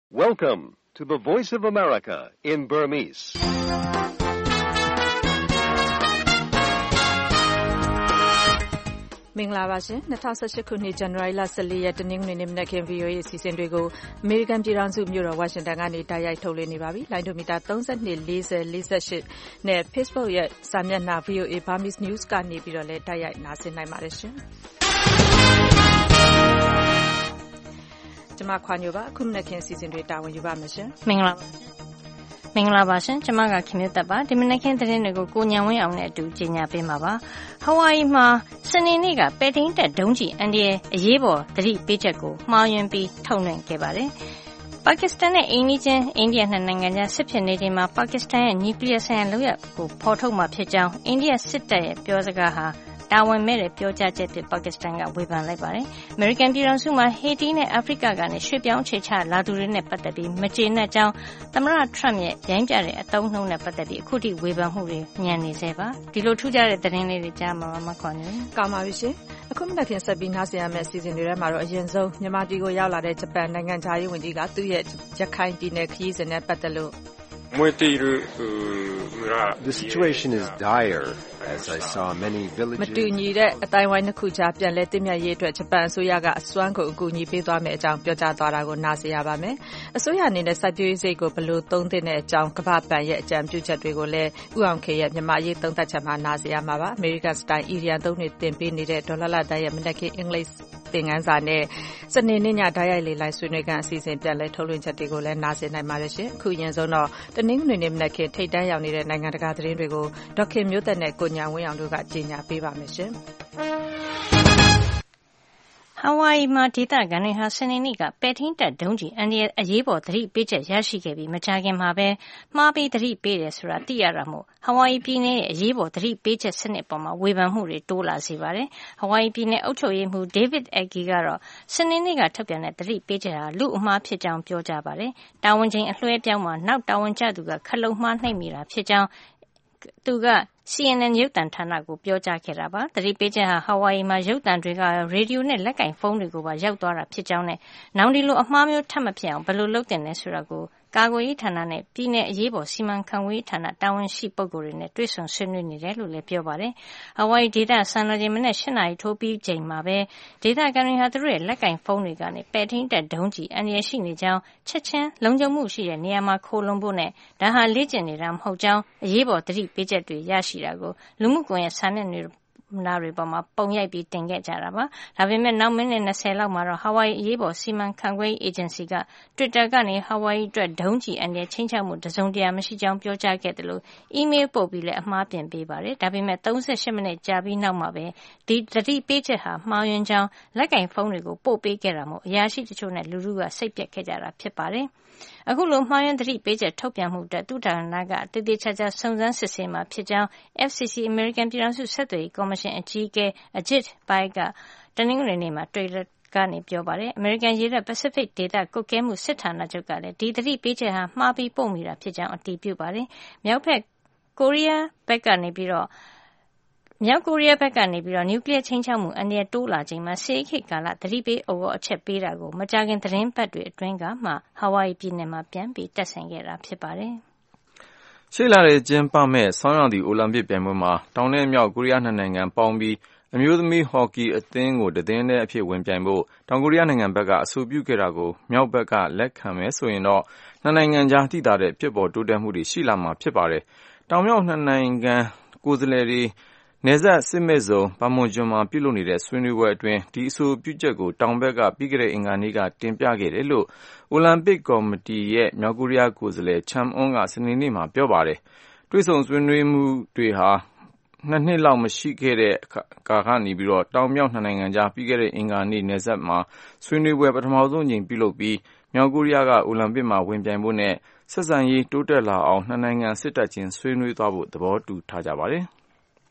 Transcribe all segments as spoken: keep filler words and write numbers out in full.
Welcome to the Voice of America in Burmese. ။မင်္ဂလာပါရှင်။၂၀၁၈ခုနှစ်ဇန်နဝါရီလ၁၄ရက်တနင်္ဂနွေနေ့မနက်ခင်း ဗွီအိုအေ အစီအစဉ်တွေကိုအမေရိကန်ပြည်ထောင်စုမြို့တော်ဝါရှင်တန်ကနေတိုက်ရိုက်ထုတ်လွှင့်နေပါပြီ။လိုင်းဒိုမီတာ၃၂ ၄၀ ၄၈နဲ့ Facebook ရဲ့စာမျက်နှာ ဗွီအိုအေ Burmese News ကနေပြီးတော့လည်းတိုက်ရိုက်နားဆင်နိုင်ပါတယ်ရှင်။ကျွန်မခွာညိုပါအခုမနက်ခင်းအစီအစဉ်တွေတာဝန်ယူပါမယ်ရှင်။မင်္ဂလာပါရှင်။မင်္ဂလာပါရှင်ကျွန်မကခင်မျိုးသက်ပါဒီမနက်ခင်းသတင်းတွေကိုကိုညံဝင်းအောင်နဲ့အတူကြီးညာပေးမှာပါဟဝိုင်မှာစနေနေ့ကပဲထိန်းတက်ဒုံးကျည်အန်ဒီရဲ့အရေးပေါ်သတိပေးချက်ကိုမှားယွင်းပြီးထုတ်လွှင့်ခဲ့ပါတယ်ပါကစ္စတန်နဲ့အိန္ဒိယချင်းအိန္ဒိယနှစ်နိုင်ငံကြားစစ်ဖြစ်နေချိန်မှာပါကစ္စတန်ရဲ့နျူကလ িয়ার ဆိုင်ရာလုပ်ရပ်ကိုဖော်ထုတ်မှာဖြစ်ကြောင်းအိန္ဒိယစစ်တပ်ရဲ့ပြောစကားဟာတာဝန်မဲ့တဲ့ပြောကြားချက်တွေပါကစ္စတန်ကဝေဖန်လိုက်ပါတယ်။အမေရိကန်ပြည်ထောင်စုမှာဟေတီနဲ့အာဖရိကကနေရွှေ့ပြောင်းခြေချလာသူတွေနဲ့ပတ်သက်ပြီးမကျေနပ်ကြောင်းသမ္မတထရမ့်ရဲ့ရိုင်းပြတဲ့အသုံးနှုန်းနဲ့ပတ်သက်ပြီးအခုထိဝေဖန်မှုတွေညံနေစေပါ။ဒီလိုထူးခြားတဲ့သတင်းလေးတွေကြားမှာမခွန်နေ။ကောင်းပါပြီရှင်။အခုမနက်ခင်းဆက်ပြီးနားဆင်ရမယ့်အစီအစဉ်တွေထဲမှာတော့အရင်ဆုံးမြန်မာပြည်ကိုရောက်လာတဲ့ဂျပန်နိုင်ငံခြားရေးဝန်ကြီးကသူ့ရဲ့ရခိုင်ပြည်နယ်ခရီးစဉ်နဲ့ပတ်သက်လို့ The situation is dire as I saw many villages မတူညီတဲ့အတိုင်းဝိုင်းတစ်ခုကြားပြန်လဲသိမြတ်ရေးအတွက်ဂျပန်အစိုးရကအစွမ်းကုန်အကူအညီပေးသွားမယ်အကြောင်းပြောကြားသွားတာကိုနားဆင်ရပါမယ်။အစိုးရအနေနဲ့စိုက်ပျိုးရေးစိတ်ကိုဘယ်လိုသုံးသင့်တဲ့အကြောင်းကမ္ဘာ့ဘဏ်ရဲ့အကြံပြုချက်တွေကိုလည်းဥအောင်ခေရဲ့မြန်မာရေးသုံးသပ်ချက်မှာနားဆင်ရမှာပါ။ American Style Indian သုံးတွေတင်ပေးနေတဲ့ဒေါ်လာလာတန်းရဲ့မနက်ခင်းအင်္ဂလိပ်သင်ခန်းစာနဲ့စနေနေ့ညဓာတ်ရိုက်လေလိုက်ဆွေးနွေးကန်အစီအစဉ်ပြန်လဲထုတ်လွှင့်ချက်တွေကိုလည်းနားဆင်နိုင်ပါတယ်ရှင်။အခုရင်ဆုံးတော့တနင်္ဂနွေနေ့မနက်ခင်းထိပ်တန်းရောက်နေတဲ့နိုင်ငံတကာသတင်းတွေကိုဒေါက်ခင်မျိုးသက်နဲ့ကိုညာဝင်းအောင်တို့ကကြေညာပေးပါမယ်ရှင်။ဟဝိုင်မှာဒေသခံတွေဟာစနေနေ့ကပဲထိန်းတက်ဒုံးကျည်အန်ဒီရဲ့အရေးပေါ်သတိပေးချက်ရရှိခဲ့ပြီးမကြာခင်မှာပဲမှားပြီးသတိပေးတယ်ဆိုတာသိရတာမို့ဟဝိုင်ပြည်နယ်ရဲ့အရေးပေါ်သတိပေးချက်စနစ်ပေါ်မှာဝေဖန်မှုတွေတိုးလာစေပါတယ်။ဟဝိုင်ပြည်နယ်အုပ်ချုပ်ရေးမှူး David Ege ကတော့စနေနေ့ကထုတ်ပြန်တဲ့သတိပေးချက်ဟာလူအမှားဖြစ်ကြောင်းပြောကြားပါတယ်။တာဝန်ချိန်အလွှဲပြောင်းမှာနောက်တာဝန်ကျသူကခလုတ်မှားနှိပ်မိတာဖြစ်ကြောင်းသူကC N N ရုပ်သံဌာနကိုပြောကြားခဲ့တာပါ။သတိပေးချက်ဟာဟဝိုင်မှာရုပ်သံတွေကရေဒီယိုနဲ့လက်ကင်ဖုန်းတွေကိုပါရောက်သွားတာဖြစ်ကြောင်းနဲ့နောင်ဒီလိုအမှားမျိုးထပ်မဖြစ်အောင်ဘယ်လိုလုပ်တင်လဲဆိုတာကိုကာကွယ်ရေးဌာနနဲ့ပြည်내အရေးပေါ်စီမံခန့်ခွဲရေးဌာနတာဝန်ရှိပုဂ္ဂိုလ်တွေနဲ့တွေ့ဆုံဆွေးနွေးနေတယ်လို့လည်းပြောပါတယ်။ဟဝိုင်ဒေသစံတော်ချိန်မနေ့၈နာရီထိုးပြီးချိန်မှာပဲဒေသခံတွေဟာသူတို့ရဲ့လက်ကင်ဖုန်းတွေကနေပဲထိန်းတက်ဒုံးကျည်အန္တရာယ်ရှိနေကြောင်းချက်ချင်းလုံခြုံမှုရှိတဲ့နေရာမှာခိုလုံဖို့နဲ့ဒါဟာလေ့ကျင့်နေတာမဟုတ်ကြောင်းအရေးပေါ်သတိပေးချက်တွေရရှိတာကိုလူမှုကွန်ရက်စာမျက်နှာနာတွေပေါ်မှာပုံရိုက်ပြီးတင်ခဲ့ကြတာပါ။ဒါပေမဲ့နောက်မိနစ်၂၀လောက်မှာတော့ဟဝိုင်အရေးပေါ်စီမံခန့်ခွဲရေးအေဂျင်စီက Twitter ကနေဟဝိုင်အတွက်ဒုံးကျည်အန္တရာယ်ချင်းချောက်မှုတစုံတရာမရှိကြောင်းပြောကြားခဲ့တယ်လို့အီးမေးလ်ပို့ပြီးလည်းအမှားပြင်ပေးပါတယ်။ဒါပေမဲ့၃၈မိနစ်ကြာပြီးနောက်မှာပဲဒီသတိပေးချက်ဟာမှားယွင်းကြောင်းလက်ကင်ဖုန်းတွေကိုပို့ပေးခဲ့တာမို့အရာရှိတချို့နဲ့လူထုကစိတ်ပျက်ခဲ့ကြတာဖြစ်ပါတယ်။အခုလိုမှားယွင်းသတိပေးချက်ထုတ်ပြန်မှုအတွက်သူ့ဌာနကတည်တည်ချာချာစုံစမ်းစစ်ဆေးမှာဖြစ်ကြောင်း F C C အမေရိကန်ပြည်ထောင်စုဆက်သွယ်ရေးကော်မရှင်အကြီးအကဲ Ajit Pai ကတနင်္ဂနွေနေ့မှာတွေ့ကနေပြောပါတယ်အမေရိကန်ရေတပ် Pacific ဒေသကွပ်ကဲမှုစစ်ဌာနချုပ်ကလည်းဒီသတိပေးချက်ဟာမှားပြီးပို့မိတာဖြစ်ကြောင်းအတည်ပြုပါတယ်မြောက်ဘက်ကိုရီးယားဘက်ကနေပြီးတော့မြောက်ကိုရီးယားဘက်ကနေပြီးတော့နျူကလ িয়ার ချင်းချောက်မှုအန္တရာယ်တိုးလာချိန်မှာစေခိကာလသတိပေးဩဝါဒအချက်ပေးတာကိုမကြာခင်သတင်းပတ်တွေအတွင်းကမှဟဝိုင်ပြည်နယ်မှာပြန်ပြီးတက်ဆင်ခဲ့တာဖြစ်ပါတယ်။ရှေ့လာတဲ့ကျင်းပမဲ့ဆောင်းရာသီအိုလံပစ်ပြိုင်ပွဲမှာတောင်နဲ့မြောက်ကိုရီးယားနှစ်နိုင်ငံပေါင်းပြီးအမျိုးသမီးဟော်ကီအသင်းကိုတသင်းတည်းအဖြစ်ဝင်ပြိုင်ဖို့တောင်ကိုရီးယားနိုင်ငံဘက်ကအဆိုပြုခဲ့တာကိုမြောက်ဘက်ကလက်ခံမယ်ဆိုရင်တော့နှစ်နိုင်ငံကြားသိသာတဲ့ဖြစ်ပေါ်တိုးတက်မှုတွေရှိလာမှာဖြစ်ပါတယ်။တောင်မြောက်နှစ်နိုင်ငံကိုယ်စားလှယ်တွေနယ်စပ်စစ်မဲ့ဇုံပါမွန်ကျွန်းမှာပြုလုပ်နေတဲ့ဆွေးနွေးပွဲအတွင်းဒီအဆိုပြုချက်ကိုတောင်ဘက်ကပြီးခဲ့တဲ့အင်္ဂါနေ့ကတင်ပြခဲ့တယ်လို့အိုလံပစ်ကော်မတီရဲ့မြောက်ကိုရီးယားကိုယ်စားလှယ်ချမ်အွန်းကစနေနေ့မှာပြောပါတယ်။တွေ့ဆုံဆွေးနွေးမှုတွေဟာနှစ်နှစ်လောက်မရှိခဲ့တဲ့ကာကနေပြီးတော့တောင်မြောက်နှစ်နိုင်ငံကြားပြီးခဲ့တဲ့အင်္ဂါနေ့နယ်စပ်မှာဆွေးနွေးပွဲပထမဆုံးအကြိမ်ပြုလုပ်ပြီးမြောက်ကိုရီးယားကအိုလံပစ်မှာဝင်ပြိုင်ဖို့နဲ့ဆက်ဆံရေးတိုးတက်လာအောင်နှစ်နိုင်ငံစစ်တပ်ချင်းဆွေးနွေးသွားဖို့သဘောတူထားကြပါတယ်။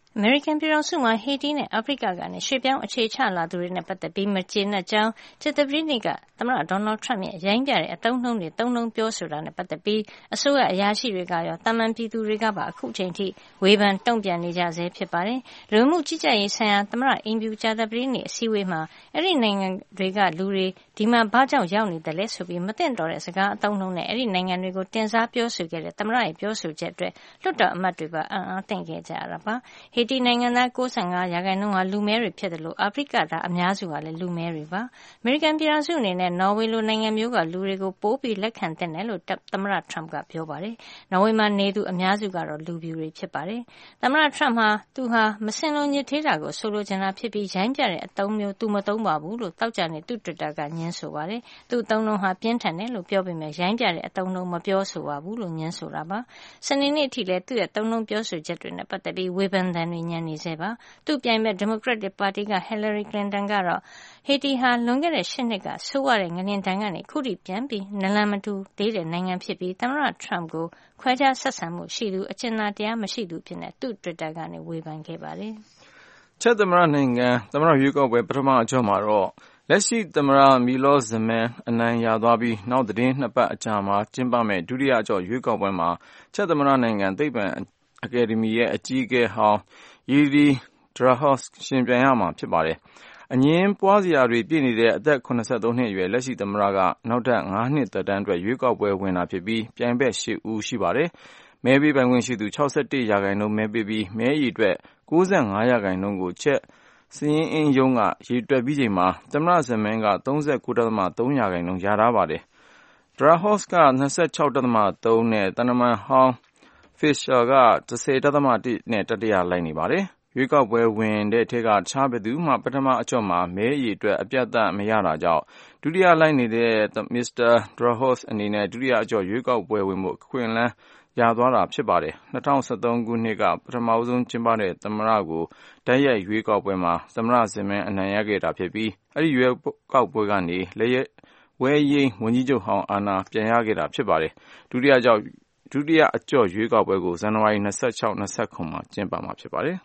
အမေရိကန်ပြည်ထောင်စုမှာဟေတီနဲ့အာဖရိကကနေရွှေ့ပြောင်းအခြေချလာသူတွေနဲ့ပတ်သက်ပြီးမကျေနပ်ကြောင်းကြာသပတေးနေ့ကသမ္မတဒေါ်နယ်ထရမ့်ရဲ့ရိုင်းပြတဲ့အသုံးနှုန်းတွေသုံးနှုန်းပြောဆိုတာနဲ့ပတ်သက်ပြီးအစိုးရအရာရှိတွေကရောတာမန်ပြည်သူတွေကပါအခုချိန်ထိဝေဖန်တုံ့ပြန်နေကြဆဲဖြစ်ပါတယ်။လူမှုကြီးကြပ်ရေးဆိုင်ရာသမ္မတအင်ဖြူကြာသပတေးနေ့အစည်းအဝေးမှာအဲ့ဒီနိုင်ငံတွေကလူတွေဒီမှာဘာကြောင့်ရောက်နေတယ်လဲဆိုပြီးမသင့်တော်တဲ့စကားအသုံးနှုန်းနဲ့အဲ့ဒီနိုင်ငံတွေကိုတင်စားပြောဆိုခဲ့တဲ့သမ္မတရဲ့ပြောဆိုချက်အတွက်လွှတ်တော်အမတ်တွေပါအံ့အားသင့်ခဲ့ကြရတာပါ။ဟေတီနိုင်ငံသား၉၅ရာခိုင်နှုန်းဟာလူမဲတွေဖြစ်တယ်လို့အာဖရိကသားအများစုကလည်းလူမဲတွေပါအမေရိကန်ပြည်ထောင်စုအနေနဲ့နော်ဝေလိုနိုင်ငံမျိုးကလူတွေကိုပိုးပြီးလက်ခံသင့်တယ်လို့သမ္မတထရမ့်ကပြောပါတယ်နော်ဝေမှာနေသူအများစုကတော့လူပြူတွေဖြစ်ပါတယ်သမ္မတထရမ့်ဟာသူဟာမစင်လုံးညစ်သေးတာကိုဆိုလိုချင်တာဖြစ်ပြီးရိုင်းပြတဲ့အသုံးမျိုးသူမသုံးပါဘူးလို့တောက်ကြနေသူ့ Twitter ကညင်းဆိုပါတယ်သူ့အသုံးနှုန်းဟာပြင်းထန်တယ်လို့ပြောပေမဲ့ရိုင်းပြတဲ့အသုံးနှုန်းမပြောဆိုပါဘူးလို့ညင်းဆိုတာပါစနေနေ့အထိလည်းသူ့ရဲ့သုံးနှုန်းပြောဆိုချက်တွေနဲ့ပတ်သက်ပြီးဝေဖန်သံတွေညံနေစေပါသူ့ပြိုင်ဘက်ဒီမိုကရက်တစ်ပါတီက Hillary Clinton ကတော့ဟေတီဟာလွန်ခဲ့တဲ့ရှစ်နှစ်ကဆိုးရတဲ့ငလျင်တန်းကနေခုထိပြန်ပြီးနလန်မတူသေးတဲ့နိုင်ငံဖြစ်ပြီးသမ္မတထရမ့်ကိုခွဲခြားဆက်ဆံမှုရှိသူအကျဉ်းသားတရားမရှိသူဖြစ်နေသူ့ Twitter ကနေဝေဖန်ခဲ့ပါတယ်။ချက်သမ္မတနိုင်ငံသမ္မတရွေးကောက်ပွဲပထမအကြောမှာတော့လက်ရှိသမ္မတမီလောဇမန်အနိုင်ရသွားပြီးနောက်သတင်းနှစ်ပတ်အကြာမှာကျင်းပမဲ့ဒုတိယအကြောရွေးကောက်ပွဲမှာချက်သမ္မတနိုင်ငံသိပ္ပံအကယ်ဒမီရဲ့အကြီးအကဲဟောင်းရီဒီဒရာဟော့စ်ရှင်ပြိုင်ရမှာဖြစ်ပါတယ်။အငင်းပွားစရာတွေပြည့်နေတဲ့အသက်၇၃နှစ်အရွယ်လက်ရှိသမ္မတကနောက်ထပ်၅နှစ်သက်တမ်းအတွက်ရွေးကောက်ပွဲဝင်တာဖြစ်ပြီးပြိုင်ဘက်၈ဦးရှိပါတယ်။မဲပေးပိုင်ခွင့်ရှိသူ၆၁ရာခိုင်နှုန်းမဲပေးပြီးမဲအရေအတွက်၉၅ရာခိုင်နှုန်းကိုချက်စရင်းအင်းယုံကရေတွက်ပြီးချိန်မှာသမ္မတဇမန်က၃၉.၃ရာခိုင်နှုန်းရထားပါတယ်။ဒရာဟော့စ်က၂၆.၃နဲ့တန်တမန်ဟောင်းဖစ်ရှာက၁၀.၁နဲ့တတိယလိုက်နေပါတယ်။ရွေးကောက်ပွဲဝင်တဲ့ထက်ကတခြားဘယ်သူမှပထမအကျော့မှာမဲအရေအတွက်အပြတ်အသတ်မရတာကြောင့်ဒုတိယလိုက်နေတဲ့မစ္စတာဒရာဟော့စ်အနေနဲ့ဒုတိယအကျော့ရွေးကောက်ပွဲဝင်ဖို့အခွင့်အလမ်းရသွားတာဖြစ်ပါတယ်။၂၀၁၃ခုနှစ်ကပထမဆုံးကျင်းပတဲ့သမ္မတကိုတိုက်ရိုက်ရွေးကောက်ပွဲမှာသမ္မတဇမန်အနိုင်ရခဲ့တာဖြစ်ပြီးအဲဒီရွေးကောက်ပွဲကနေလက်ဝဲရိန်းဝန်ကြီးချုပ်ဟောင်းအာဏာပြန်ရခဲ့တာဖြစ်ပါတယ်။ဒုတိယအကျော့ဒုတိယအကျော့ရွေးကောက်ပွဲကိုဇန်နဝါရီ၂၆-၂၇မှာကျင်းပမှာဖြစ်ပါတယ်။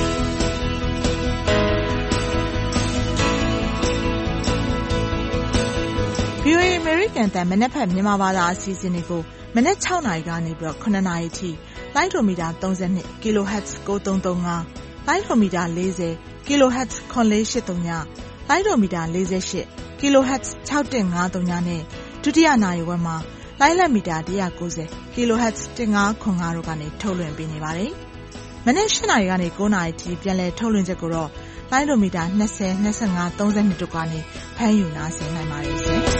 ဗွီအိုအေ American တန်မနက်ဖြန်မြန်မာဘာသာအစီအစဉ်တွေကိုမနက်၆နာရီကနေပြီးတော့၇နာရီထိလိုင်းဒိုမီတာ၃၂ kilohertz ၉၃၃၅လိုင်းဒိုမီတာ၄၀ kilohertz ခွန်လေး၈၃ညလိုင်းဒိုမီတာ၄၈ kilohertz ၆၁၅၃ညနဲ့ဒုတိယနာရီဝက်မှာလိုင်းလက်မီတာ၁၉၀ kilohertz ၁၅ခွန်၅တို့ကနေထုတ်လွှင့်ပေးနေပါတယ်။မနက်၈နာရီကနေ၉နာရီထိပြန်လည်ထုတ်လွှင့်ချက်ကိုတော့လိုင်းဒိုမီတာ၂၀ ၂၅ ၃၂တို့ကနေဖမ်းယူနားဆင်နိုင်ပါတယ်ရှင်။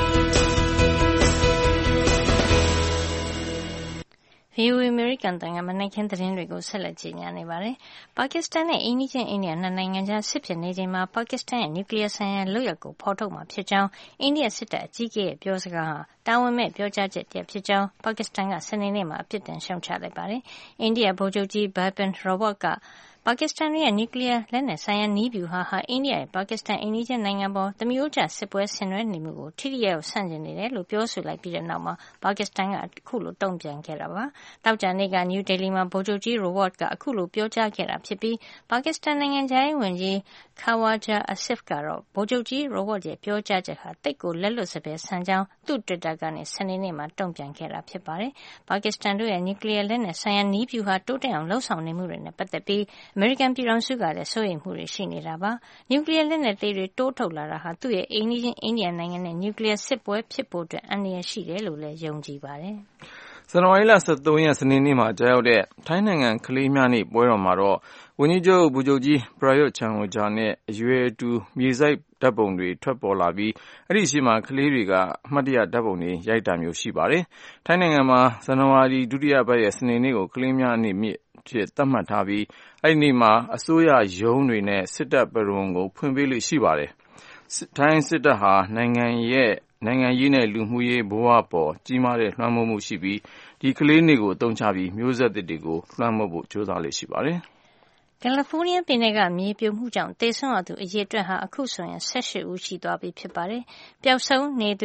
ဗွီအိုအေ American တန်ကမနက်ခင်းသတင်းတွေကိုဆက်လက်ကြီးညာနေပါတယ်။ပါကစ္စတန်နဲ့အိန္ဒိချင်းအိန္ဒိယနှစ်နိုင်ငံကြားစစ်ဖြစ်နေချိန်မှာပါကစ္စတန်ရဲ့နျူကလ িয়ার ဆိုင်ရာလုပ်ရပ်ကိုဖော်ထုတ်မှာဖြစ်ကြောင်းအိန္ဒိယစစ်တပ်အကြီးအကဲရဲ့ပြောစကားဟာတာဝန်မဲ့ပြောကြားချက်တည်းဖြစ်ကြောင်းပါကစ္စတန်ကစနေနေ့မှာအပြစ်တင်ရှုံချလိုက်ပါတယ်။အိန္ဒိယဗိုလ်ချုပ်ကြီး Bipin Rawat ကပါကစ္စတန်ရဲ့နျူကလ িয়ার လက်နက်ဆိုင်ရာနည်းဗျူဟာဟာအိန္ဒိယရဲ့ပါကစ္စတန်အိန္ဒိချင်းနိုင်ငံပေါ်သမီးရိုးကျစစ်ပွဲဆင်နွှဲနေမှုကိုထိထိရောက်ဆန့်ကျင်နေတယ်လို့ပြောဆိုလိုက်ပြီးတဲ့နောက်မှာပါကစ္စတန်ကအခုလိုတုံ့ပြန်ခဲ့တာပါ။တောက်ကြနေ့ကနယူးဒေလီမှာဗိုလ်ချုပ်ကြီး Rawat ကအခုလိုပြောကြားခဲ့တာဖြစ်ပြီးပါကစ္စတန်နိုင်ငံခြားရေးဝန်ကြီး Khawaja Asif ကတော့ဗိုလ်ချုပ်ကြီး Rawat ရဲ့ပြောကြားချက်ဟာတိတ်ကိုလက်လွတ်စပယ်ဆန်ကြောင်းသူ့ Twitter ကနေစနေနေ့မှာတုံ့ပြန်ခဲ့တာဖြစ်ပါတယ်။ပါကစ္စတန်တို့ရဲ့နျူကလ িয়ার လက်နက်ဆိုင်ရာနည်းဗျူဟာတိုးတက်အောင်လှုံ့ဆော်နေမှုတွေနဲ့ပတ်သက်ပြီးအမေရိကန်ပြည်ထောင်စုကလည်းစိုးရိမ်မှုတွေရှိနေတာပါ။နျူကလ িয়ার လက်နက်သေးတွေတိုးထုတ်လာတာဟာသူ့ရဲ့အိန္ဒိချင်းအိန္ဒိယနိုင်ငံနဲ့နျူကလ িয়ার စစ်ပွဲဖြစ်ဖို့အတွက်အန္တရာယ်ရှိတယ်လို့လည်းယုံကြည်ပါတယ်။ဇန်နဝါရီလ၁၃ရက်စနေနေ့မှာကြာရောက်တဲ့ထိုင်းနိုင်ငံကလေးများနေ့ပွဲတော်မှာတော့ဝန်ကြီးချုပ်ဗိုလ်ချုပ်ကြီးပရာယွတ်ချန်အိုချာနဲ့အရွယ်အတူမြေစိုက်ဓာတ်ပုံတွေထွက်ပေါ်လာပြီးအဲ့ဒီရှိမှကလေးတွေကအမှတ်တရဓာတ်ပုံတွေရိုက်တာမျိုးရှိပါတယ်။ထိုင်းနိုင်ငံမှာဇန်နဝါရီဒုတိယပတ်ရဲ့စနေနေ့ကိုကလေးများနေ့မြစ်ဖြစ်သတ်မှတ်ထားပြီးအဲ့ဒီနေ့မှာအစိုးရရုံးတွေနဲ့စစ်တပ်ပရုံကိုဖွင့်ပေးလို့ရှိပါတယ်။ထိုင်းစစ်တပ်ဟာနိုင်ငံရဲ့နိုင်ငံရေးနဲ့လူမှုရေးဘဝပေါ်ကြီးမားတဲ့လွှမ်းမိုးမှုရှိပြီးဒီကလေးနေ့ကိုအသုံးချပြီးမျိုးဆက်သစ်တွေကိုလွှမ်းမိုးဖို့ကြိုးစားလေ့ရှိပါတယ်။ကယ်လီဖိုးနီးယားပြည်နယ်ကမြေပြိုမှုကြောင့်သေဆုံးရသူအရေအတွက်ဟာအခုဆိုရင်၁၈ဦးရှိသွားပြီဖြစ်ပါတယ်။ပျောက်ဆုံးနေသူ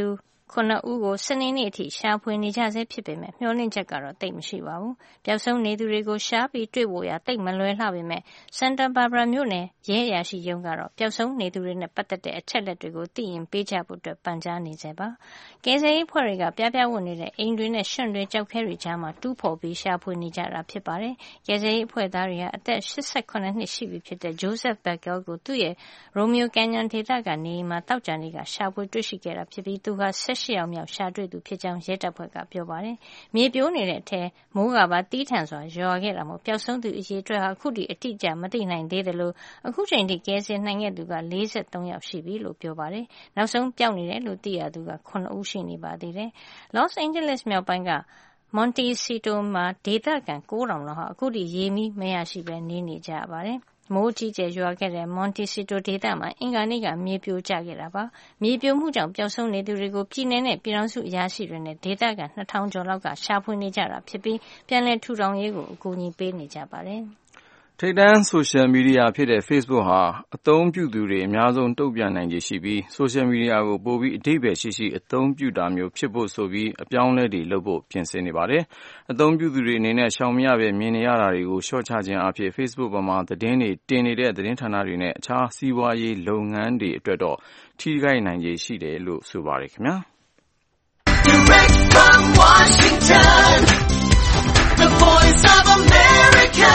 ခုနှစ်ဦးကိုစနေနေ့အထိရှာဖွေနေကြဆဲဖြစ်ပေမဲ့မျှော်လင့်ချက်ကတော့သိပ်မရှိပါဘူး။ပျောက်ဆုံးနေသူတွေကိုရှာပြီးတွေ့ဖို့ရာသိပ်မလွယ်လှပေမဲ့ Santa Barbara မြို့နယ်ရဲအရာရှိရုံးကတော့ပျောက်ဆုံးနေသူတွေနဲ့ပတ်သက်တဲ့အချက်လက်တွေကိုသိရင်ပေးကြဖို့အတွက်ပန်ကြားနေစေပါ။ကယ်ဆယ်ရေးဖွဲ့တွေကပြပြဝတ်နေတဲ့အိမ်တွေနဲ့ရွှံ့တွေကြောက်ခဲတွေကြားမှာတူးဖော်ပြီးရှာဖွေနေကြတာဖြစ်ပါတယ်။ကယ်ဆယ်ရေးအဖွဲ့သားတွေဟာအသက်၈၇နှစ်ရှိပြီဖြစ်တဲ့ Joseph Beckel ကိုသူ့ရဲ့ Romeo Canyon ဒေသကနေမှာတောက်ကြနေကရှာဖွေတွေ့ရှိခဲ့တာဖြစ်ပြီးသူဟာ၁၈ယောက်မြောက်ရှာတွေ့သူဖြစ်ကြောင်းရဲတပ်ဖွဲ့ကပြောပါတယ်။မြေပြိုးနေတဲ့အထဲမိုးကပါတီးထန်စွာရွာခဲ့တာမို့ပျောက်ဆုံးသူအရေအတွက်ဟာအခုထိအတိအကျမသိနိုင်သေးတယ်လို့အခုချိန်ထိကယ်ဆယ်နိုင်ခဲ့သူက၄၃ယောက်ရှိပြီလို့ပြောပါတယ်။နောက်ဆုံးပျောက်နေတယ်လို့သိရသူကခုနှစ်ဦးရှိနေပါသေးတယ်။ Los Angeles မြောက်ပိုင်းကMontecito မှာဒေသခံ၉ထောင်လောက်ဟာအခုထိရေမီးမရရှိဘဲနေနေကြရပါတယ်။မိုးကြီးကျယ်ရွာခဲ့တဲ့ Montecito ဒေသမှာအင်္ဂါနေ့ကမြေပြိုကျခဲ့တာပါ။မြေပြိုမှုကြောင့်ပျောက်ဆုံးနေသူတွေကိုပြည်내နဲ့ပြည်ထောင်စုအရာရှိတွေနဲ့ဒေသခံနှစ်ထောင်ကျော်လောက်ကရှာဖွေနေကြတာဖြစ်ပြီးပြန်လည်ထူထောင်ရေးကိုအကူအညီပေးနေကြပါတယ်။ထိပ်တန်းဆိုရှယ်မီဒီယာဖြစ်တဲ့ Facebook ဟာအသုံးပြုသူတွေအများဆုံးတုံ့ပြန်နိုင်ခြေရှိပြီးဆိုရှယ်မီဒီယာကိုပိုပြီးအဓိပ္ပာယ်ရှိရှိအသုံးပြုတာမျိုးဖြစ်ဖို့ဆိုပြီးအပြောင်းအလဲတွေလုပ်ဖို့ပြင်ဆင်နေပါတယ်။အသုံးပြုသူတွေအနေနဲ့ရှောင်မရပဲမြင်နေရတာတွေကိုလျှော့ချခြင်းအဖြစ် Facebook ပေါ်မှာသတင်းတွေတင်နေတဲ့သတင်းဌာနတွေနဲ့အခြားစီးပွားရေးလုပ်ငန်းတွေအတွက်တော့ထိခိုက်နိုင်ခြေရှိတယ်လို့ဆိုပါတယ်ခင်ဗျာ။ Direct from Washington, the Voice of America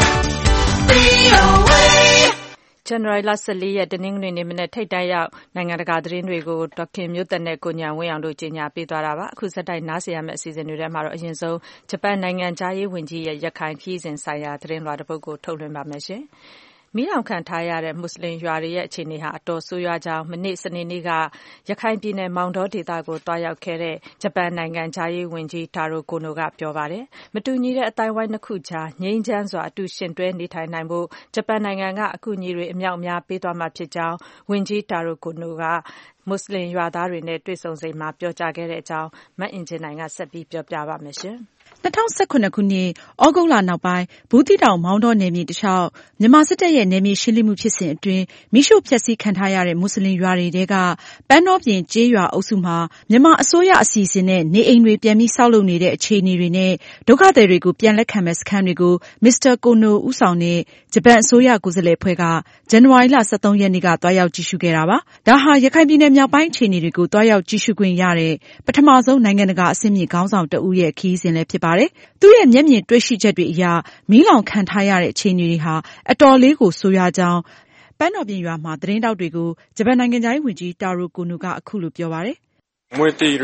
ဇန်နဝါရီလ၁၄ရက်တနင်္ဂနွေနေ့မနက်ထိပ်တန်းရောက်နိုင်ငံတကာသတင်းတွေကိုဒေါ်ခင်မျိုးသက်နဲ့ကိုဉာဏ်ဝင်းအောင်တို့ကြီးညာပေးသွားတာပါအခုစက်တိုက်နားဆင်ရမယ့်အစီအစဉ်တွေထဲမှာတော့အရင်ဆုံးဂျပန်နိုင်ငံသားရေးဝန်ကြီးရဲ့ရခိုင်ခရီးစဉ်ဆိုင်ရာသတင်းလွှာတစ်ပုဒ်ကိုထုတ်လွှင့်ပါမယ်ရှင်မီးလောင်ခံထားရတဲ့မွတ်စလင်ရွာတွေရဲ့အခြေအနေဟာအတော်ဆိုးရွားကြောင်းမနေ့စနေနေ့ကရခိုင်ပြည်နယ်မောင်တောဒေသကိုတွားရောက်ခဲ့တဲ့ဂျပန်နိုင်ငံသားရေးဝန်ကြီးတာရိုကိုနိုကပြောပါတယ်မတူညီတဲ့အတိုင်းဝိုင်းနှစ်ခုကြားငြိမ်းချမ်းစွာအတူရှင်တွဲနေထိုင်နိုင်ဖို့ဂျပန်နိုင်ငံကအကူအညီတွေအမြောက်အများပေးသွားမှာဖြစ်ကြောင်းဝန်ကြီးတာရိုကိုနိုကမွတ်စလင်ရွာသားတွေနဲ့တွေ့ဆုံစဉ်မှာပြောကြားခဲ့တဲ့အကြောင်းမအင်ဂျင်နိုင်ကဆက်ပြီးပြောပြပါမယ်ရှင်၂၀၁၇ခုနှစ်ဩဂုတ်လနောက်ပိုင်းဘူးသီးတောင်မောင်တောနယ်မြေတလျှောက်မြန်မာစစ်တပ်ရဲ့နယ်မြေရှင်းလင်းမှုဖြစ်စဉ်အတွင်းမိရှုဖျက်ဆီးခံထားရတဲ့မွတ်စလင်ရွာတွေထဲကပန်းတောပြင်ကျေးရွာအုပ်စုမှာမြန်မာအစိုးရအစီအစဉ်နဲ့နေအိမ်တွေပြန်ပြီးဆောက်လုပ်နေတဲ့အခြေအနေတွေနဲ့ဒုက္ခသည်တွေကိုပြန်လက်ခံမဲ့စခန်းတွေကိုမစ္စတာကိုနိုဦးဆောင်တဲ့ဂျပန်အစိုးရကိုယ်စားလှယ်အဖွဲ့ကဇန်နဝါရီလ၁၃ရက်နေ့ကတွားရောက်ကြည့်ရှုခဲ့တာပါ။ဒါဟာရခိုင်ပြည်နယ်မြောက်ပိုင်းအခြေအနေတွေကိုတွားရောက်ကြည့်ရှုခွင့်ရတဲ့ပထမဆုံးနိုင်ငံတကာအဆင့်မြင့်ခေါင်းဆောင်တဦးရဲ့ခရီးစဉ်လည်းဖြစ်ပါတယ်။သူရဲ့မျက်မြင်တွေ့ရှိချက်တွေအရမီးလောင်ခံထားရတဲ့အခြေအနေတွေဟာအတော်လေးကိုဆိုးရွားကြောင်းပန်းတော်ပြင်ရွာမှာသတင်းတောက်တွေကိုဂျပန်နိုင်ငံသားရေးဝန်ကြီးတာရိုကိုနိုကအခုလိုပြောပါတယ်။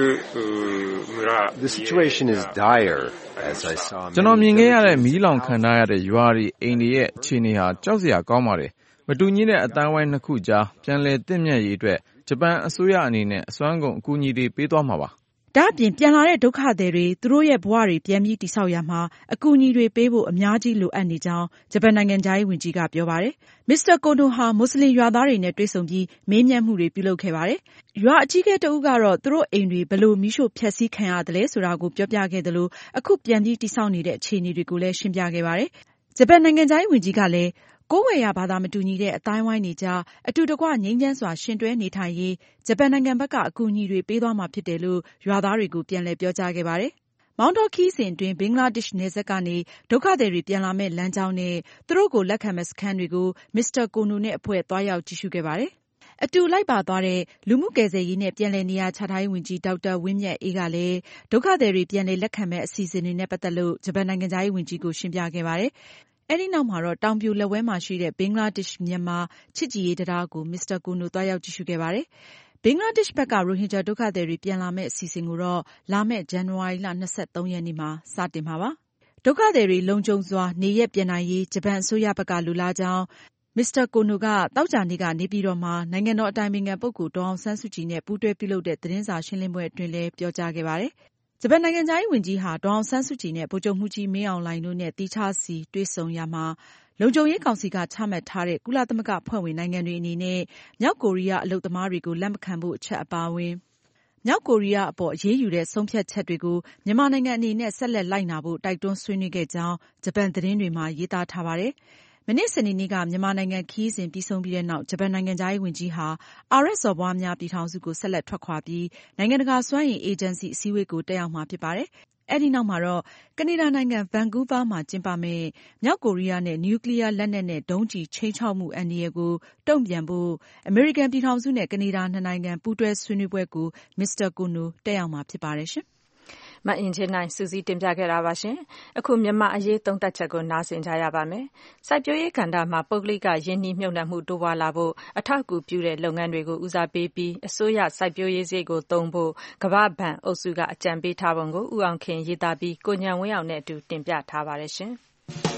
The situation is dire as I saw ကျွန်တော်မြင်ခဲ့ရတဲ့မီးလောင်ခံထားရတဲ့ရွာတွေအိမ်တွေရဲ့အခြေအနေဟာကြောက်စရာကောင်းပါတယ်မတူညီတဲ့အတိုင်းဝိုင်းနှစ်ခုကြားပြန်လည်သင့်မြတ်ရေးအတွက်ဂျပန်အစိုးရအနေနဲ့အစွမ်းကုန်အကူအညီတွေပေးသွားမှာပါဒါအပြင်ပြန်လာတဲ့ဒုက္ခသည်တွေသူတို့ရဲ့ဘဝတွေပြန်ပြီးတည်ဆောက်ရမှာအကူအညီတွေပေးဖို့အများကြီးလိုအပ်နေကြောင်းဂျပန်နိုင်ငံသားရေးဝန်ကြီးကပြောပါတယ်။မစ္စတာကိုနိုဟာမွတ်စလင်ရွာသားတွေနဲ့တွေ့ဆုံပြီးမေးမြန်းမှုတွေပြုလုပ်ခဲ့ပါတယ်။ရွာအကြီးအကဲတဦးကတော့သူတို့အိမ်တွေဘယ်လိုမီးရှို့ဖျက်ဆီးခံရတယ်ဆိုတာကိုပြောပြခဲ့သလိုအခုပြန်ပြီးတည်ဆောက်နေတဲ့အခြေအနေတွေကိုလည်းရှင်းပြခဲ့ပါတယ်။ဂျပန်နိုင်ငံသားရေးဝန်ကြီးကလည်းကိုးကွယ်ရာဘာသာမတူညီတဲ့အတိုင်းဝိုင်းတွေကြားအတူတကွငြိမ်းချမ်းစွာရှင်တွဲနေထိုင်ရေးဂျပန်နိုင်ငံဘက်ကအကူအညီတွေပေးသွားမှာဖြစ်တယ်လို့ရွာသားတွေကိုပြန်လည်ပြောကြားခဲ့ပါတယ်။မောင်တောခီးစဉ်အတွင်းဘင်္ဂလားဒေ့ရှ်နယ်စပ်ကနေဒုက္ခသည်တွေပြန်လာမဲ့လမ်းကြောင်းနဲ့သူတို့ကိုလက်ခံမဲ့စခန်းတွေကိုမစ္စတာကိုနိုနဲ့အဖွဲ့သွားရောက်ကြည့်ရှုခဲ့ပါတယ်။အတူလိုက်ပါသွားတဲ့လူမှုကယ်ဆယ်ရေးနဲ့ပြန်လည်နေရာချထားရေးဝန်ကြီးဒေါက်တာဝင်းမြတ်အေးကလည်းဒုက္ခသည်တွေပြန်လည်လက်ခံမဲ့အစီအစဉ်တွေနဲ့ပတ်သက်လို့ဂျပန်နိုင်ငံသားရေးဝန်ကြီးကိုရှင်းပြခဲ့ပါတယ်။အဲဒီနောက်မှာတော့တောင်ပြိုလက်ဝဲမှာရှိတဲ့ဘင်္ဂလားဒေ့ရှ်မြန်မာချစ်ကြည်ရေးတရားကိုမစ္စတာကိုနိုသွားရောက်ကြည့်ရှုခဲ့ပါတယ်။ဘင်္ဂလားဒေ့ရှ်ဘက်ကရိုဟင်ဂျာဒုက္ခသည်တွေပြန်လာမယ့်အစီအစဉ်ကိုတော့လာမယ့်ဇန်နဝါရီလ၂၃ရက်နေ့မှာစတင်မှာပါ။ဒုက္ခသည်တွေလုံခြုံစွာနေရပ်ပြန်နိုင်ရေးဂျပန်အစိုးရဘက်ကလိုလားကြောင်းမစ္စတာကိုနိုကသောကြာနေ့ကနေပြည်တော်မှာနိုင်ငံတော်အတိုင်ပင်ခံပုဂ္ဂိုလ်ဒေါ်အောင်ဆန်းစုကြည်နဲ့ပူးတွဲပြုလုပ်တဲ့သတင်းစာရှင်းလင်းပွဲအတွင်းလည်းပြောကြားခဲ့ပါတယ်။ဂျပန်နိုင်ငံသားရေးဝန်ကြီးဟာဒေါ်အောင်ဆန်းစုကြည်နဲ့ဗိုလ်ချုပ်မှူးကြီးမင်းအောင်လှိုင်တို့နဲ့သီးခြားစီတွေ့ဆုံရာမှာလုံခြုံရေးကောင်စီကချမှတ်ထားတဲ့ကုလသမဂ္ဂအဖွဲ့ဝင်နိုင်ငံတွေအနေနဲ့မြောက်ကိုရီးယားအလုပ်သမားတွေကိုလက်မခံဖို့အချက်အပါအဝင်မြောက်ကိုရီးယားအပေါ်အရေးယူတဲ့ဆုံးဖြတ်ချက်တွေကိုမြန်မာနိုင်ငံအနေနဲ့ဆက်လက်လိုက်နာဖို့တိုက်တွန်းဆွေးနွေးခဲ့ကြောင်းဂျပန်သတင်းတွေမှာရေးသားထားပါတယ်။မနေ့စနေနေ့ကမြန်မာနိုင်ငံခရီးစဉ်ပြီးဆုံးပြီးတဲ့နောက်ဂျပန်နိုင်ငံခြားရေးဝန်ကြီးဟာအာရပ်စော်ဘွားများပြည်ထောင်စုကိုဆက်လက်ထွက်ခွာပြီးနိုင်ငံတကာစွမ်းအင်အေဂျင်စီအစည်းအဝေးကိုတက်ရောက်မှာဖြစ်ပါတယ်။အဲဒီနောက်မှာတော့ကနေဒါနိုင်ငံဗန်ကူးဗားမှာကျင်းပမယ့်မြောက်ကိုရီးယားနဲ့နျူကလီးယားလက်နက်နဲ့ဒုံးကျည်ခြိမ်းခြောက်မှုအန္တရာယ်ကိုတုံ့ပြန်ဖို့အမေရိကန်ပြည်ထောင်စုနဲ့ကနေဒါနှစ်နိုင်ငံပူးတွဲဆွေးနွေးပွဲကိုမစ္စတာကိုနိုတက်ရောက်မှာဖြစ်ပါတယ်ရှင်။မအင်ဂျင်နိုင်စူးစီးတင်ပြခဲ့တာပါရှင်။အခုမြန်မာအရေးသုံးသပ်ချက်ကိုနားဆင်ကြရပါမယ်။စိုက်ပျိုးရေးကဏ္ဍမှာပုဂ္ဂလိကယင်းနှီးမြှုပ်နှံမှုတိုးပွားလာဖို့အထောက်အကူပြုတဲ့လုပ်ငန်းတွေကိုဦးစားပေးပြီးအစိုးရစိုက်ပျိုးရေးစရိတ်ကိုသုံးဖို့ကမ္ဘာ့ဘဏ်အုပ်စုကအကြံပေးထားပုံကိုဦးအောင်ခင်ရေးသားပြီးကိုဉာဏ်ဝင်းအောင်နဲ့အတူတင်ပြထားပါတယ်ရှင်။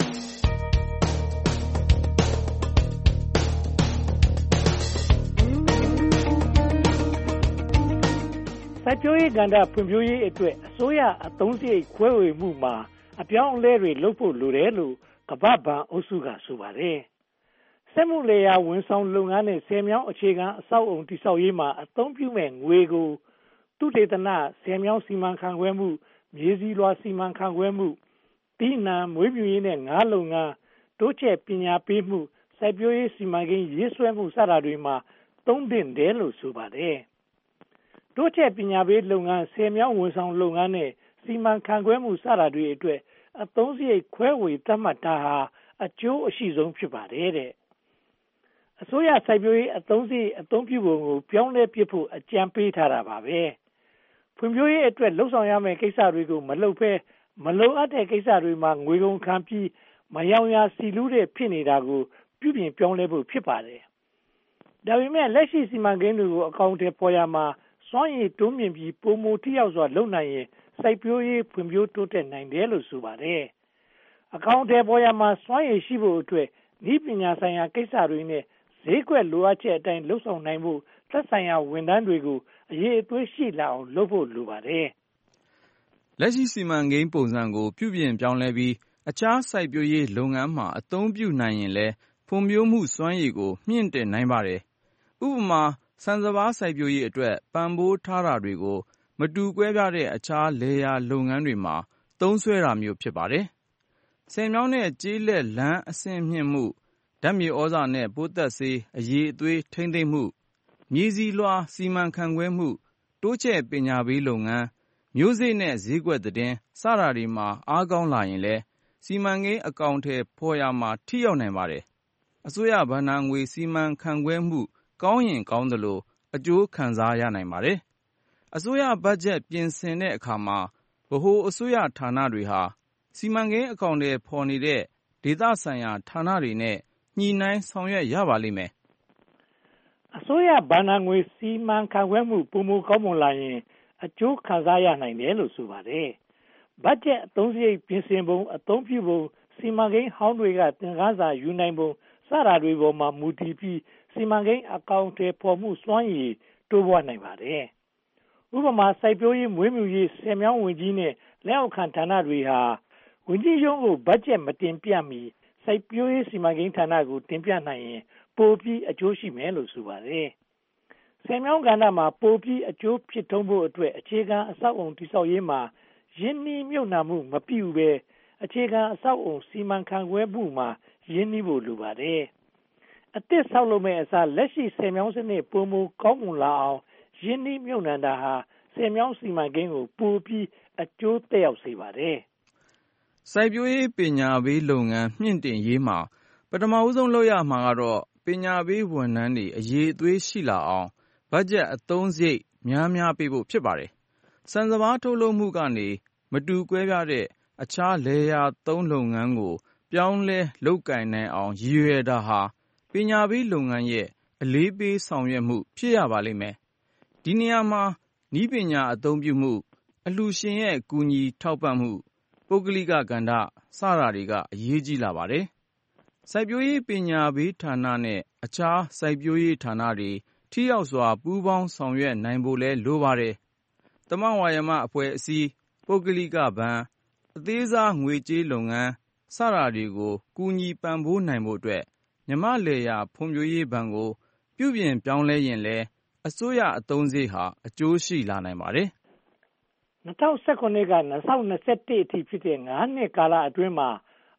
စိုက်ပျိုးရေးကဏ္ဍဖွံ့ဖြိုးရေးအတွက်အစိုးရအသုံးစရိတ်ခွဲဝေမှုမှာအပြောင်းအလဲတွေလုပ်ဖို့လိုတယ်လို့ကမ္ဘာ့ဘဏ်အုပ်စုကဆိုပါတယ်။စက်မှုလယ်ယာဝန်ဆောင်လုပ်ငန်းနဲ့ဆည်မြောင်းအခြေခံအဆောက်အုံတည်ဆောက်ရေးမှာအသုံးပြုမဲ့ငွေကိုသုတေသနဆည်မြောင်းစီမံခန့်ခွဲမှုမြေဆီလွှာစီမံခန့်ခွဲမှုသီးနှံမွေးမြူရေးနဲ့ငါးလုပ်ငန်းတိုးချဲ့ပညာပေးမှုစိုက်ပျိုးရေးစီမံကိန်းရေးဆွဲမှုစတာတွေမှာသုံးသင့်တယ်လို့ဆိုပါတယ်။တိုးချဲ့ပညာပေးလုပ်ငန်းဆည်မြောင်းဝန်ဆောင်လုပ်ငန်းနဲ့စီမံခန့်ခွဲမှုစတာတွေအတွက်အသုံးစရိတ်ခွဲဝေသတ်မှတ်တာဟာအကျိုးအရှိဆုံးဖြစ်ပါတယ်တဲ့အစိုးရစိုက်ပျိုးရေးအသုံးစရိတ်အသုံးပြုပုံကိုပြောင်းလဲပြဖို့အကြံပေးထားတာပါပဲဖွံ့ဖြိုးရေးအတွက်လှုပ်ဆောင်ရမယ့်ကိစ္စတွေကိုမလုပ်ဘဲမလိုအပ်တဲ့ကိစ္စတွေမှာငွေကုန်ခံပြီးမယောင်ရာစီလူးတဲ့ဖြစ်နေတာကိုပြုပြင်ပြောင်းလဲဖို့ဖြစ်ပါတယ်ဒါပေမဲ့လက်ရှိစီမံကိန်းတွေကိုအကောင့်ထဲပေါ်ရမှာစွမ်းရည်တိုးမြင့်ပြီးပုံမူထိရောက်စွာလုပ်နိုင်ရင်စိုက်ပျိုးရေးဖွံ့ဖြိုးတိုးတက်နိုင်တယ်လို့ဆိုပါတယ်။အကောင့်ထဲပေါ်ရမှာစွမ်းရည်ရှိဖို့အတွက်ဤပညာဆိုင်ရာကိစ္စတွေနဲ့ဈေးကွက်လိုအပ်ချက်အတိုင်းလှုပ်ဆောင်နိုင်ဖို့သက်ဆိုင်ရာဝန်ထမ်းတွေကိုအရေးအသွေးရှိလာအောင်လုပ်ဖို့လိုပါတယ်။လက်ရှိစီမံကိန်းပုံစံကိုပြုပြင်ပြောင်းလဲပြီးအခြားစိုက်ပျိုးရေးလုပ်ငန်းမှာအသုံးပြုနိုင်ရင်လည်းဖွံ့ဖြိုးမှုစွမ်းရည်ကိုမြင့်တင်နိုင်ပါတယ်။ဥပမာဆန်စပါးစိုက်ပျိုးရေးအတွက်ပံ့ပိုးထားတာတွေကိုမတူကွဲပြားတဲ့အခြားလယ်ယာလုပ်ငန်းတွေမှာသုံးစွဲတာမျိုးဖြစ်ပါတယ်။ဆည်မြောင်းနဲ့ကျေးလက်လမ်းအဆင့်မြင့်မှုဓာတ်မြေဩဇာနဲ့ပိုးသတ်ဆေးအရည်အသွေးထိန်းသိမ်းမှုမြေဆီလွှာစီမံခန့်ခွဲမှုတိုးချဲ့ပညာပေးလုပ်ငန်းမျိုးစေ့နဲ့ဈေးကွက်သတင်းစတာတွေမှာအားကောင်းလာရင်လည်းစီမံကိန်းအကောင်အထည်ဖော်ရမှာထိရောက်နိုင်ပါတယ်။အစိုးရဘဏ္ဍာငွေစီမံခန့်ခွဲမှုကောင်းရင်ကောင်းသလိုအကျိုးခံစားရနိုင်ပါတယ်။အစိုးရဘတ်ဂျက်ပြင်ဆင်တဲ့အခါမှာဗဟိုအစိုးရဌာနတွေဟာစီမံကိန်းအကောင်အထည်ဖော်နေတဲ့ဒေသဆိုင်ရာဌာနတွေနဲ့ညှိနှိုင်းဆောင်ရွက်ရပါလိမ့်မယ်။အစိုးရဘဏ္ဍာငွေစီမံခန့်ခွဲမှုပုံမူကောင်းမွန်လာရင်အကျိုးခံစားရနိုင်တယ်လို့ဆိုပါတယ်။ဘတ်ဂျက်အသုံးစရိတ်ပြင်ဆင်ပုံအသုံးပြုပုံစီမံကိန်းဟောင်းတွေကသင်ခန်းစာယူနိုင်ပုံစတာတွေပေါ်မှာမူတည်ပြီးစီမံကိန်းအကောင်အထည်ဖော်မှုစွမ်းရည်တိုးပွားနိုင်ပါတယ်။ဥပမာစိုက်ပျိုးရေးမွေးမြူရေးဆည်မြောင်းဝန်ကြီးနဲ့လက်အောက်ခံဌာနတွေဟာဝန်ကြီးရုံးကိုဘတ်ဂျက်မတင်ပြမီစိုက်ပျိုးရေးစီမံကိန်းဌာနကိုတင်ပြနိုင်ရင်ပိုပြီးအကျိုးရှိမယ်လို့ဆိုပါတယ်။ဆည်မြောင်းကဏ္ဍမှာပိုပြီးအကျိုးဖြစ်ထုံးဖို့အတွက်အခြေခံအဆောက်အုံတည်ဆောက်ရေးမှာရင်းနှီးမြှုပ်နှံမှုမပြုဘဲအခြေခံအဆောက်အုံစီမံခန့်ခွဲမှုမှာရင်းနှီးဖို့လိုပါတယ်။အသစ်ဆောက်လုပ်မဲ့အစားလက်ရှိဆည်မြောင်းစနစ်ပုံမူကောင်းမွန်လာအောင်ရင်းနှီးမြှုပ်နှံတာဟာဆည်မြောင်းစီမံကိန်းကိုပိုပြီးအကျိုးသက်ရောက်စေပါတယ်။စိုက်ပျိုးရေးပညာပေးလုပ်ငန်းမြင့်တင်ရေးမှာပထမဦးဆုံးလုပ်ရမှာကတော့ပညာပေးဝန်ထမ်းတွေအရည်အသွေးရှိလာအောင်ဘတ်ဂျက်အသုံးစရိတ်များများပေးဖို့ဖြစ်ပါတယ်။ဆန်စပါးထုတ်လုပ်မှုကနေမတူကွဲပြားတဲ့အခြားလယ်ယာသုံးလုပ်ငန်းကိုပြောင်းလဲလုပ်ကိုင်နိုင်အောင်ရည်ရွယ်တာဟာပညာပေးလုပ်ငန်းရဲ့အလေးပေးဆောင်ရွက်မှုဖြစ်ရပါလိမ့်မယ်။ဒီနေရာမှာနည်းပညာအသုံးပြုမှုအလှူရှင်ရဲ့ကူညီထောက်ပံ့မှုပုဂ္ဂလိကကဏ္ဍစတာတွေကအရေးကြီးလာပါတယ်။စိုက်ပျိုးရေးပညာပေးဌာနနဲ့အခြားစိုက်ပျိုးရေးဌာနတွေထိရောက်စွာပူးပေါင်းဆောင်ရွက်နိုင်ဖို့လဲလိုပါတယ်။သမဝါယမအဖွဲ့အစည်းပုဂ္ဂလိကဘဏ်အသေးစားငွေကြေးလုပ်ငန်းစတာတွေကိုကူညီပံ့ပိုးနိုင်ဖို့အတွက်မြန်မာလယ်ယာဖွံ့ဖြိုးရေးဘဏ်ကိုပြုပြင်ပြောင်းလဲရင်လဲအစိုးရအသုံးစရိတ်ဟာအကျိုးရှိလာနိုင်ပါတယ်။၂၀၁၇က၂၀၂၁အထိဖြစ်တဲ့ငါးနှစ်ကာလအတွင်းမှာ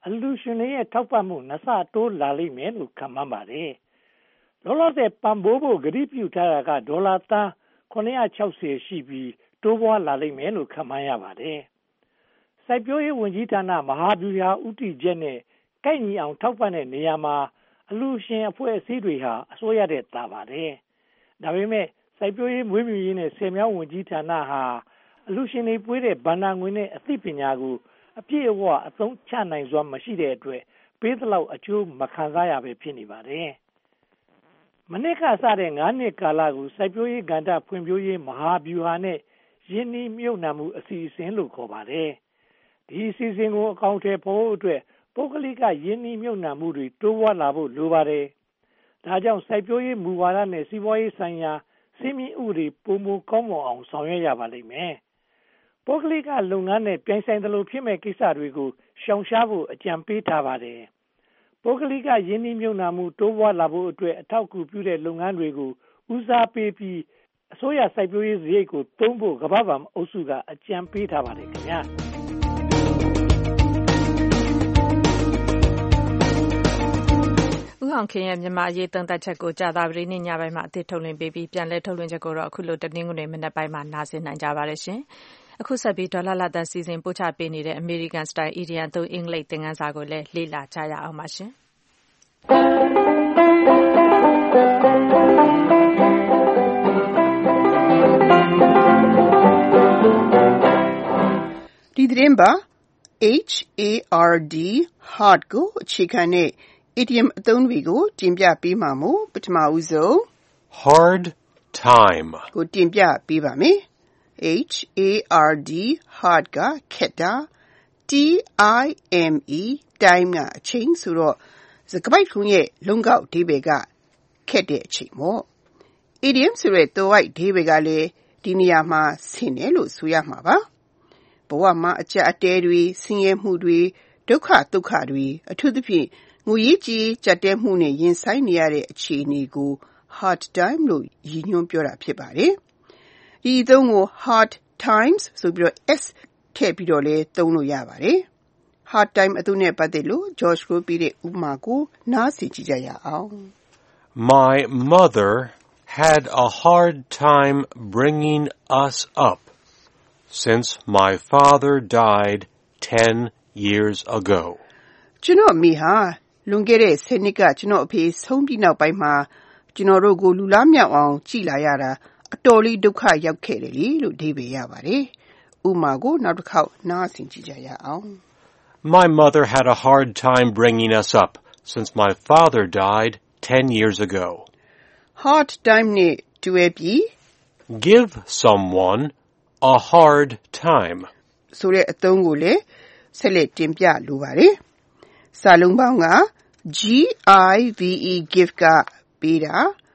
အလူရှင်တွေရဲ့ထောက်ပံ့မှုနှစ်ဆတိုးလာလိမ့်မယ်လို့ခန့်မှန်းပါတယ်။လောလောဆယ်ပံ့ပိုးဖို့ကတိပြုထားတာကဒေါ်လာသန်းခုနှစ်ရာ၆ဆယ်ရှိပြီးတိုးပွားလာလိမ့်မယ်လို့ခန့်မှန်းရပါတယ်။စိုက်ပျိုးရေးဝန်ကြီးဌာနမဟာဗျူဟာဥတီချက်နဲ့ကိုက်ညီအောင်ထောက်ပံ့တဲ့နေရာမှာအလူရှင်အဖွဲ့အစည်းတွေဟာအစိုးရတဲ့တာပါတယ်။ဒါပေမဲ့စိုက်ပျိုးရေးမွေးမြူရေးနဲ့ဆယ်မြောင်းဝန်ကြီးဌာနဟာအလူရှင်တွေပွေးတဲ့ဗန္ဒာငွေနဲ့အသိပညာကိုအပြည့်အဝအသုံးချနိုင်စွာမရှိတဲ့အတွက်ပေးသလောက်အကျိုးမခံစားရပဲဖြစ်နေပါတယ်။မနစ်ကစတဲ့ငါးနှစ်ကာလကိုစိုက်ပျိုးရေးကဏ္ဍဖွံ့ဖြိုးရေးမဟာဗျူဟာနဲ့ရင်းနှီးမြှုပ်နှံမှုအစီအစဉ်လို့ခေါ်ပါတယ်။ဒီအစီအစဉ်ကိုအကောင်အထည်ဖော်ဖို့အတွက်ပုဂ္ဂလိကရင်းနှီးမြှုပ်နှံမှုတွေတိုးပွားလာဖို့လိုပါတယ်။ဒါကြောင့်စိုက်ပျိုးရေးမူဝါဒနဲ့စီးပွားရေးဆိုင်ရာစည်းမျဉ်းဥပဒေပုံမူကောင်းမွန်အောင်ဆောင်ရွက်ရပါလိမ့်မယ်။ပုဂ္ဂလိကလုပ်ငန်းနဲ့ပြိုင်ဆိုင်သလိုဖြစ်မဲ့ကိစ္စတွေကိုရှောင်ရှားဖို့အကြံပေးထားပါတယ်။ပုဂ္ဂလိကယင်းနှိမ့်မြုပ်နှံမှုတိုးပွားလာဖို့အတွက်အထောက်အကူပြုတဲ့လုပ်ငန်းတွေကိုဦးစားပေးပြီးအစိုးရစိုက်ပျိုးရေးစရိတ်ကိုသုံးဖို့ကမ္ဘာ့ဘဏ်အုပ်စုကအကြံပေးထားပါတယ်ခင်ဗျာ။ဦးအောင်ခင်ရဲ့မြန်မာအရေးသုံးသပ်ချက်ကိုကြာသပတေးနေ့ညပိုင်းမှာအသစ်ထုတ်လွှင့်ပေးပြီးပြန်လည်ထုတ်လွှင့်ချက်ကိုတော့အခုလိုတနင်္ဂနွေမနက်ပိုင်းမှာနားဆင်နိုင်ကြပါတယ်ရှင်။အခုဆက်ပြီးဒေါ်လာလာတန်စီစဉ်ပို့ချပေးနေတဲ့ American Style Idiom သုံးအင်္ဂလိပ်သင်ခန်းစာကိုလည်းလေ့လာကြရအောင်ပါရှင်။ဒီသတင်းပါ H A R D hard ကိုအခြေခံတဲ့ idiom အသုံးတွေကိုတင်ပြပေးမှာမို့ပထမဦးဆုံး hard time ကိုတင်ပြပေးပါမယ်။ H A R D hard ကခက်တာ T I M E time ကအချိန်ဆိုတော့စကားပိုက်ခုံးရဲ့လုံးကောက်အဓိပ္ပာယ်ကခက်တဲ့အချိန်ပေါ့။ idiom ဆိုတဲ့သွယ်ဝိုက်အဓိပ္ပာယ်ကလည်းဒီနေရာမှာဆင်တယ်လို့ဆိုရမှာပါ။ဘဝမှာအကျပ်အတည်းတွေဆင်းရဲမှုတွေဒုက္ခဒုက္ခတွေအထူးသဖြင့်ငွေရေးကြေးကြက်တဲမှုနဲ့ရင်ဆိုင်နေရတဲ့အခြေအနေကို hard time လို့ရည်ညွှန်းပြောတာဖြစ်ပါတယ်။ဒီအသုံးကို hard times ဆိုပြီးတော့ s ထည့်ပြီးတော့လည်းသုံးလို့ရပါတယ်။ hard time အသုံးနဲ့ပတ်သက်လို့ George ကိုပြတဲ့ဥပမာကိုနားဆင်ကြည့်ကြရအောင်။ My mother had a hard time bringing us up since my father died ten years ago. ကျွန်တော်မိဟာလွန်ခဲ့တဲ့ဆယ်နှစ်ကကျွန်တော်အဖေဆုံးပြီးနောက်ပိုင်းမှာကျွန်တော်တို့ကိုလူလားမြောက်အောင်ကြည်လာရတာအတော်လေးဒုက္ခရောက်ခဲ့တယ်လေလို့အဓိပ္ပာယ်ရပါတယ်။ဥပမာကိုနောက်တစ်ခေါက်နားဆင်ကြည့်ကြရအောင်။ My mother had a hard time bringing us up since my father died ten years ago. Hard time နဲ့တွဲပြီး give someone a hard time ဆိုတဲ့အသုံးကိုလည်းဆက်လက်တင်ပြလိုပါတယ်။စာလုံးပေါင်းက G I V E give ကပေးတာ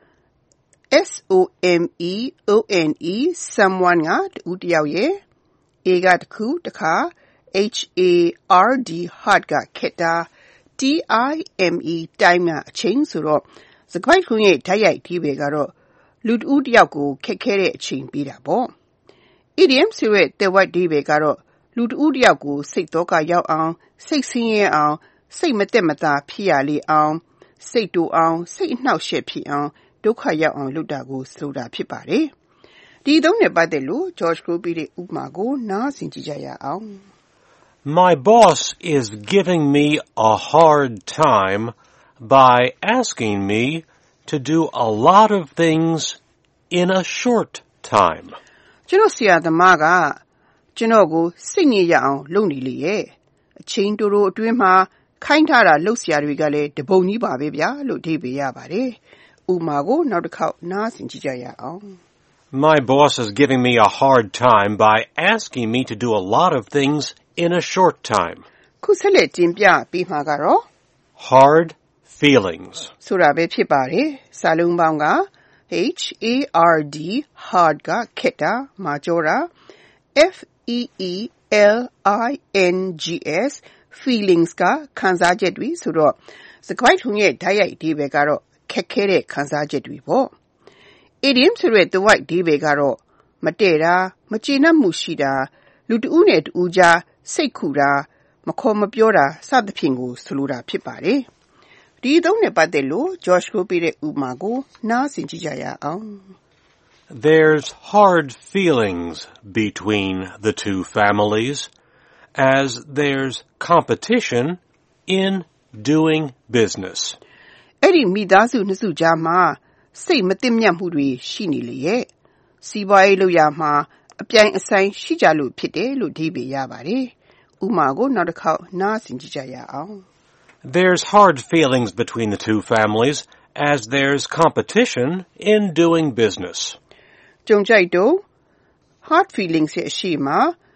S O M E O N E someone ကတူတယောက်ရဲ့ A ကတစ်ခုတစ်ခါ H A R D hard ကခက်တာ T I M E time ကအချိန်ဆိုတော့စကားပိုက်ခုံးရဲ့ဓာတ်ရိုက်အဓိပ္ပာယ်ကတော့လူတဦးတယောက်ကိုခက်ခဲတဲ့အချိန်ပေးတာပေါ့။ Idiom ဆိုတဲ့သွယ်ဝိုက်အဓိပ္ပာယ်ကတော့လူတဦးတယောက်ကိုစိတ်သောကရောက်အောင်စိတ်ဆင်းရဲအောင်စိတ်မသက်မသာဖြစ်ရလေအောင်စိတ်တူအောင်စိတ်အနှောက်အယှက်ဖြစ်အောင်ဒုက္ခရောက်အောင်လုပ်တာကိုဆိုတာဖြစ်ပါတယ်။ဒီအသုံးနဲ့ပတ်သက်လို့ George ကိုပြတဲ့ဥပမာကိုနားဆင်ကြည့်ကြရအောင်။ My boss is giving me a hard time by asking me to do a lot of things in a short time. ကျွန်တော်ဆရာသမားကကျွန်တော်ကိုစိတ်ညစ်ရအောင်လုပ်နေလေရဲ့အချိန်တိုတိုအတွင်းမှာခိုင်းထားတာလုပ်ဆရာတွေကလည်းတပုံကြီးပါပဲဗျာလို့အဓိပ္ပာယ်ရပါတယ်။ဥပမာကိုနောက်တစ်ခေါက်နားဆင်ကြည့်ကြရအောင်။ My boss is giving me a hard time by asking me to do a lot of things in a short time. ခုဆက်လက်တင်ပြပေးမှာကတော့ hard feelings ဆိုတာပဲဖြစ်ပါတယ်။စာလုံးပေါင်းက H A R D hard ကခက်တာမာကြောတာ F E E L I N G S feelings ကခံစားချက်တွေဆိုတော့စကားပိုက်ထုံရဲ့ဓာတ်ရိုက်အဓိပ္ပာယ်ကတော့ခက်ခဲတဲ့ခံစားချက်တွေပေါ့။ Idiom ဆိုတဲ့သွယ်ဝိုက်အဓိပ္ပာယ်ကတော့မတည့်တာမကျေနပ်မှုရှိတာလူတဦးနဲ့တဦးကြားစိတ်ခုတာမခေါ်မပြောတာစသဖြင့်ကိုဆိုလိုတာဖြစ်ပါတယ်။ဒီအသုံးနဲ့ပတ်သက်လို့ Josh ကိုပေးတဲ့ဥပမာကိုနားဆင်ကြည့်ကြရအောင်။ There's hard feelings between the two families as there's competition in doing business. အဲ့ဒီမိသားစုနှစ်စုကြားမှာစိတ်မသိမြတ်မှုတွေရှိနေလေရဲ့စီးပွားရေးလုပ်ရမှာအပြိုင်အဆိုင်ရှိကြလို့ဖြစ်တယ်လို့အဓိပ္ပာယ်ရပါတယ်။ဥပမာကိုနောက်တစ်ခေါက်နားဆင်ကြည့်ကြရအောင်။ There's hard feelings between the two families as there's competition in doing business. ကြုံကြိုက်တော့ hard feelings ရဲ့အရှိမ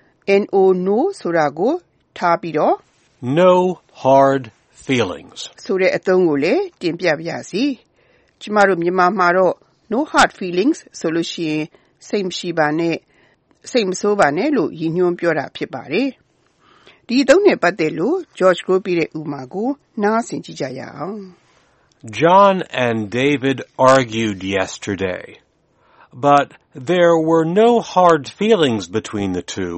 no no ဆိုတာကိုထားပြီးတော့ No hard feelings ဆိုတဲ့အသုံးကိုလည်းတင်ပြပါရစေ။ကျမတို့မြန်မာမှာတော့ no hard feelings ဆိုလို့ရှိရင်စိတ်မရှိပါနဲ့စိတ်မဆိုးပါနဲ့လို့ရည်ညွှန်းပြောတာဖြစ်ပါတယ်။ဒီအသုံးနဲ့ပတ်သက်လို့ George ကိုပြတဲ့ဥပမာကိုနားဆင်ကြည့်ကြရအောင်။ John and David argued yesterday, but there were no hard feelings between the two.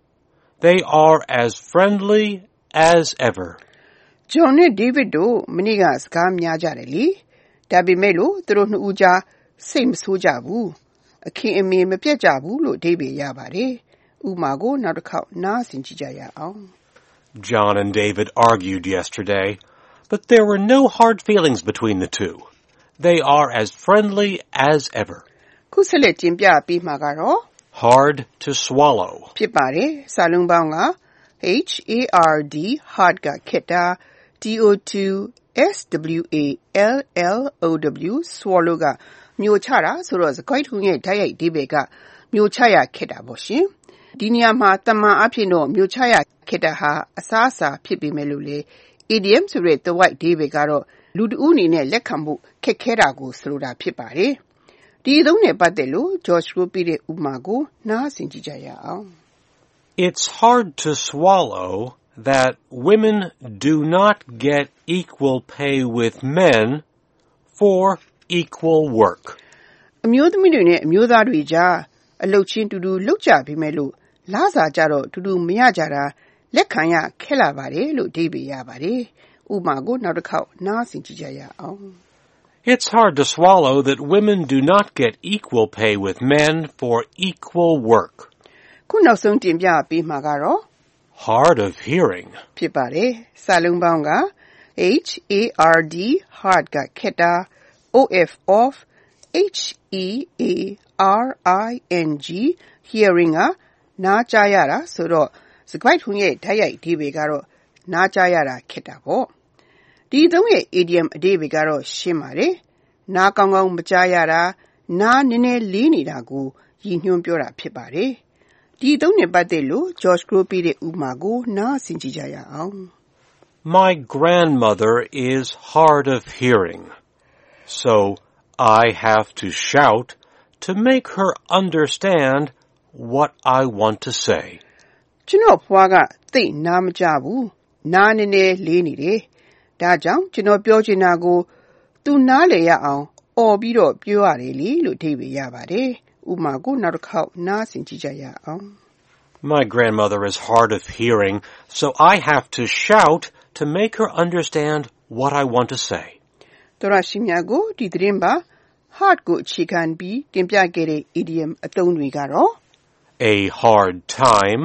They are as friendly as ever. John နဲ့ David တို့မနေ့ကစကားများကြတယ်လေ။ဒါပေမဲ့လို့သူတို့နှစ်ဦးကြားစိတ်မဆိုးကြဘူး။အခင်းအမြင်မပြတ်ကြဘူးလို့အဓိပ္ပာယ်ရပါတယ်။ဥပမာကိုနောက်တစ်ခေါက်နားဆင်ကြည့်ကြရအောင်။ John and David argued yesterday, but there were no hard feelings between the two. They are as friendly as ever. ခုဆက်လက်တင်ပြပေးမှာကတော့ hard to swallow ဖြစ်ပါတယ်။စာလုံးပေါင်းက H A R D hard ကခက်တာ D O two S W A L L O W swallow ကမျိုးချတာဆိုတော့စကားထုံးရဲ့ဓာတ်ရိုက်အဓိပ္ပာယ်ကမျိုးချရခက်တာပေါ့ရှင်။ဒီနေရာမှာတမန်အဖြစ်တော့မျိုးချရခက်တာဟာအစားအစာဖြစ်ပေမဲ့လို့လေ idiom ဆိုတဲ့တဝိုက်အဓိပ္ပာယ်ကတော့လူတဦးအနေနဲ့လက်ခံဖို့ခက်ခဲတာကိုဆိုလိုတာဖြစ်ပါတယ်။ဒီအသုံးနဲ့ပတ်သက်လို့ George ကိုပြတဲ့ဥပမာကိုနားဆင်ကြည့်ကြရအောင်။ It's hard to swallow that women do not get equal pay with men for equal work. အမျိုးသမီးတွေနဲ့အမျိုးသားတွေကြားအလုပ်ချင်းတူတူလုပ်ကြပေမဲ့လို့လစာကြတော့တူတူမရကြတာလက်ခံရခက်လာပါတယ်လို့အဓိပ္ပာယ်ရပါတယ်။ဥပမာကိုနောက်တစ်ခေါက်နားဆင်ကြည့်ကြရအောင်။ It's hard to swallow that women do not get equal pay with men for equal work. ခုနောက်ဆုံးတင်ပြပေးမှာကတော့ hard of hearing ဖြစ်ပါတယ်။စာလုံးပေါင်းက H A R D hard ကခက်တာ O F of H E A R I N G hearing ကနားကြားရတာဆိုတော့စကားထုံးရဲ့ဓာတ်ရိုက်အဓိပ္ပာယ်ကတော့နားကြားရတာခက်တာပေါ့။ဒီသုံးရဲ့ idiom အဓိပ္ပာယ်ကတော့ရှင်းပါတယ်။နားကောင်းကောင်းမကြားရတာနားနည်းနည်းလေးနေတာကိုရည်ညွှန်းပြောတာဖြစ်ပါတယ်။ဒီသုံးနဲ့ပတ်သက်လို့ George ကိုပြတဲ့ဥပမာကိုနားဆင်ကြည့်ကြရအောင်။ My grandmother is hard of hearing, so I have to shout to make her understand what I want to say. ကျွန်တော်ဖွားကသိနားမကြားဘူး။နားနည်းနည်းလေးနေတယ်။ဒါကြောင့်ကျွန်တော်ပြောချင်တာကိုသူနားလည်ရအောင်အော်ပြီးတော့ပြောရတယ်လေလို့အဓိပ္ပာယ်ရပါတယ်။ဥပမာကိုနောက်တစ်ခေါက်နားဆင်ကြည့်ကြရအောင်။ My grandmother is hard of hearing, so I have to shout to make her understand what I want to say. တော်ရရှိမြတ်ကိုဒီသတင်းပါ hard ကိုအခြေခံပြီးတင်ပြခဲ့တဲ့ idiom အသုံးတွေကတော့ A hard time,